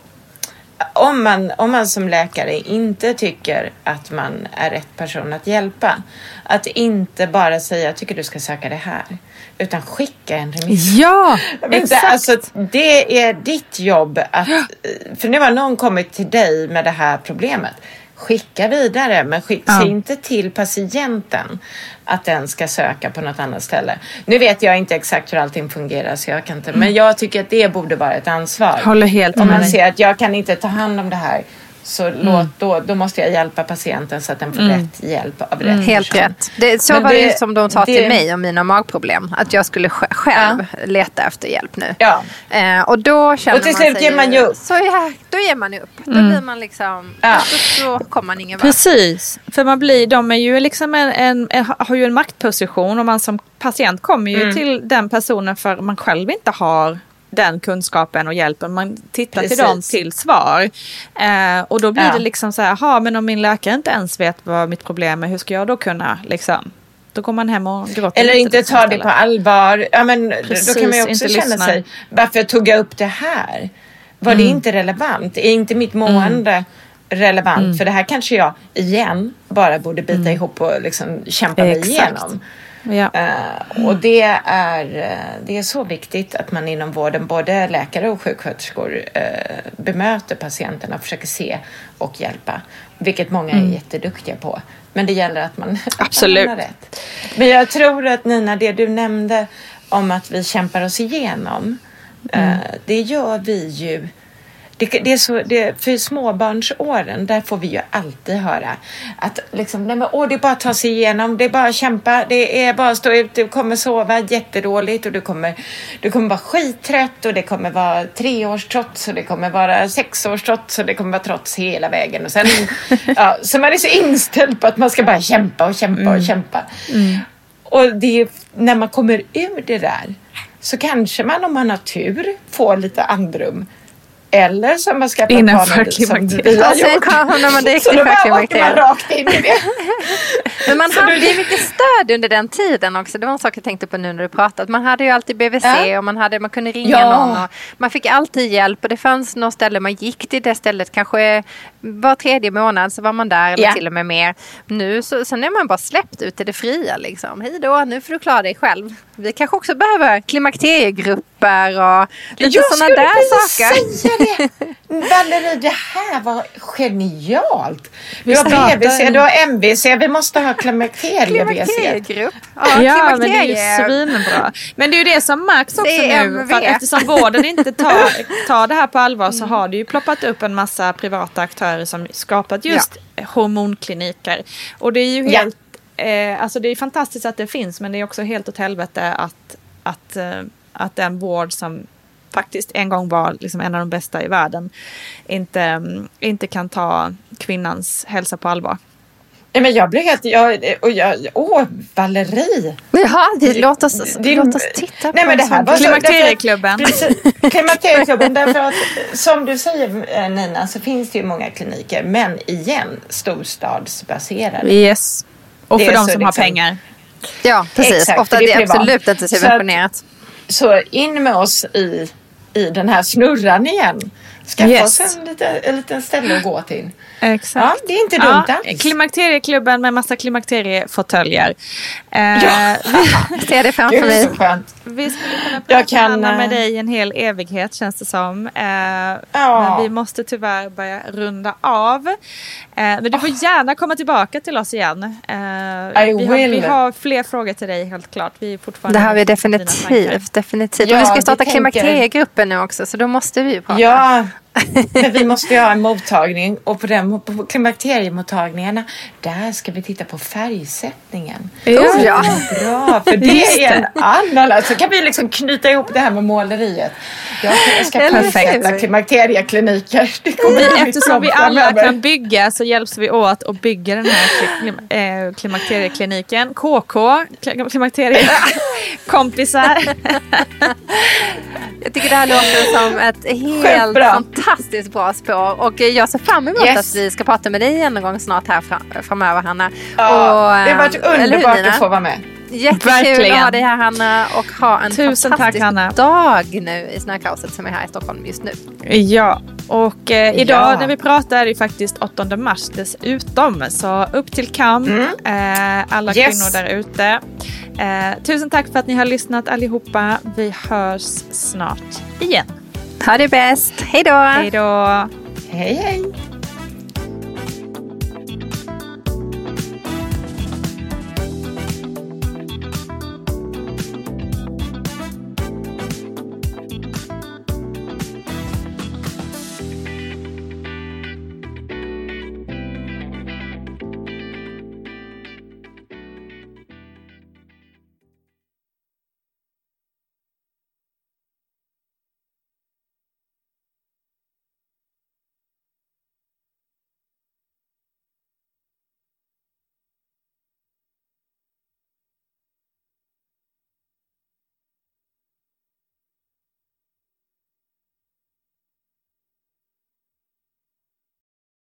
om man, om man som läkare inte tycker att man är rätt person att hjälpa. Att inte bara säga, jag tycker du ska söka det här. Utan skicka en remiss. Ja, exakt. Alltså, det är ditt jobb. Att, för nu har någon kommit till dig med det här problemet. Skicka vidare, men skicka ja. inte till patienten att den ska söka på något annat ställe. Nu vet jag inte exakt hur allting fungerar, så jag kan inte, mm. men jag tycker att det borde vara ett ansvar. Håller helt om man med. ser att jag kan inte ta hand om det här, så mm. låt, då, då måste jag hjälpa patienten så att den får mm. rätt hjälp av rätt mm. Helt person. Rätt. Det, så men var det, det som de sa det, till mig om mina magproblem. Att jag skulle själv ja. leta efter hjälp nu. Ja. Eh, och då känner och till man slut sig ger man ju upp. Så ja, då ger man upp. Mm. Då blir man liksom, ja. då, då kommer man ingen vart. Precis. För man blir, de är ju liksom en, en, en, har ju en maktposition, och man som patient kommer ju mm. till den personen för man själv inte har den kunskapen och hjälpen. Man tittar Precis. till dem till svar. Eh, och då blir ja. det liksom så här, ha, men om min läkare inte ens vet vad mitt problem är, hur ska jag då kunna liksom Då går man hem och gråter. Eller inte ta det på allvar. Ja, men Precis, då kan man ju också känna lyssnar. sig, varför tog jag upp det här? Var mm. det inte relevant? Är inte mitt mående mm. relevant? Mm. För det här kanske jag igen bara borde bita mm. ihop och liksom kämpa mig igenom. Ja. Uh, och det är, det är så viktigt att man inom vården, både läkare och sjuksköterskor, uh, bemöter patienterna och försöker se och hjälpa. Vilket många mm. är jätteduktiga på. Men det gäller att man Absolut. har rätt. Men jag tror att Nina, det du nämnde om att vi kämpar oss igenom, mm. uh, det gör vi ju. Det, det är så, det, för småbarnsåren, där får vi ju alltid höra att liksom, nej men, åh, det är bara att ta sig igenom, det är bara att kämpa, det är bara att stå ut, du kommer sova jättedåligt och du kommer, du kommer vara skittrött och det kommer vara treårstrots och det kommer vara sexårstrots och det kommer vara trots hela vägen. Och sen, ja, så man är så inställd på att man ska bara kämpa och kämpa mm. och kämpa. Mm. Och det är, när man kommer ur det där så kanske man, om man har tur, får lite andrum. Eller som man ska innanför klimakteriet. Och sen kommer man direkt så då bara åker man rakt in i det. Men man hade ju mycket stöd under den tiden också. Det var en sak jag tänkte på nu när du pratade. Man hade ju alltid B V C ja. och man, hade, man kunde ringa ja. någon. Och man fick alltid hjälp och det fanns något ställe man gick till det stället. Kanske var tredje månad så var man där eller ja. till och med mer. Nu så sen är man bara släppt ut till det fria liksom. Hej då, nu får du klara dig själv. Vi kanske också behöver klimakteriegrupper och lite sådana där saker. Valerie, det här var genialt. Du har B V C, du har M V C. Vi måste ha klimakterie-B C. Klimakteriegrupp. Ja, ja men det är ju svinbra. Men det är ju det som märks också nu. För att eftersom vården inte tar, tar det här på allvar så har det ju ploppat upp en massa privata aktörer som skapat just ja. hormonkliniker. Och det är ju helt... Ja. Eh, alltså det är fantastiskt att det finns, men det är också helt åt helvete att, att, eh, att den vård som faktiskt en gång var liksom en av de bästa i världen inte, inte kan ta kvinnans hälsa på allvar. Nej, men jag blev helt... Jag, och jag, åh, Valerie! Jaha, det, låt, oss, det, låt oss titta på nej, men det här var Klimakterieklubben. Klimakterieklubben, därför att som du säger, Nina, så finns det ju många kliniker, men igen, storstadsbaserade. Yes. Och för de som liksom, har pengar. Ja, precis. Exakt, ofta det är det absolut inte subventionerat. Så, så in med oss i, i den här snurran igen. Skaffa yes. oss en liten, en liten ställe att gå till. Exakt. Ja, det är inte dumt ja, alls. Klimakterieklubben med massa klimakteriefåtöljer. Eh, ja. Vi ser det framför mig. Vi skulle kunna prata kan, med dig en hel evighet, känns det som. Eh, ja. Men vi måste tyvärr börja runda av. Eh, men du får oh. gärna komma tillbaka till oss igen. Eh, vi, har, vi har fler frågor till dig, helt klart. Vi är fortfarande det har vi definitivt. definitivt. Ja, och vi ska starta klimakteriegruppen nu också, så då måste vi ju prata. Ja. Men vi måste ju ha en mottagning, och på, den, på klimakteriemottagningarna där ska vi titta på färgsättningen. Ja, oh, ja. Bra, för det är en annan, så kan vi liksom knyta ihop det här med måleriet. Jag ska perfekta klimakteriekliniker. Vi, eftersom vi alla kan bygga, så hjälps vi åt att bygga den här klim, eh, klimakteriekliniken. K K, klimakteriekompisar. Jag tycker det här låter som ett helt bra. fantastiskt bra spår. Och jag ser fram emot yes. att vi ska prata med dig en gång snart här fram, framöver, Hanna. Ja, och, det har varit underbart hur, att få vara med. Jättekul Verkligen. att ha dig här, Hanna. Och ha en Tusen fantastisk tack, Hanna. dag nu i snökaoset som är här i Stockholm just nu. Ja, och eh, idag ja. när vi pratar är det faktiskt åttonde mars dessutom. Så upp till kamp, mm. eh, alla yes. kvinnor där ute. Eh, tusen tack för att ni har lyssnat allihopa. Vi hörs snart igen. Ha det bäst. Hej då. Hej då. Hej hej.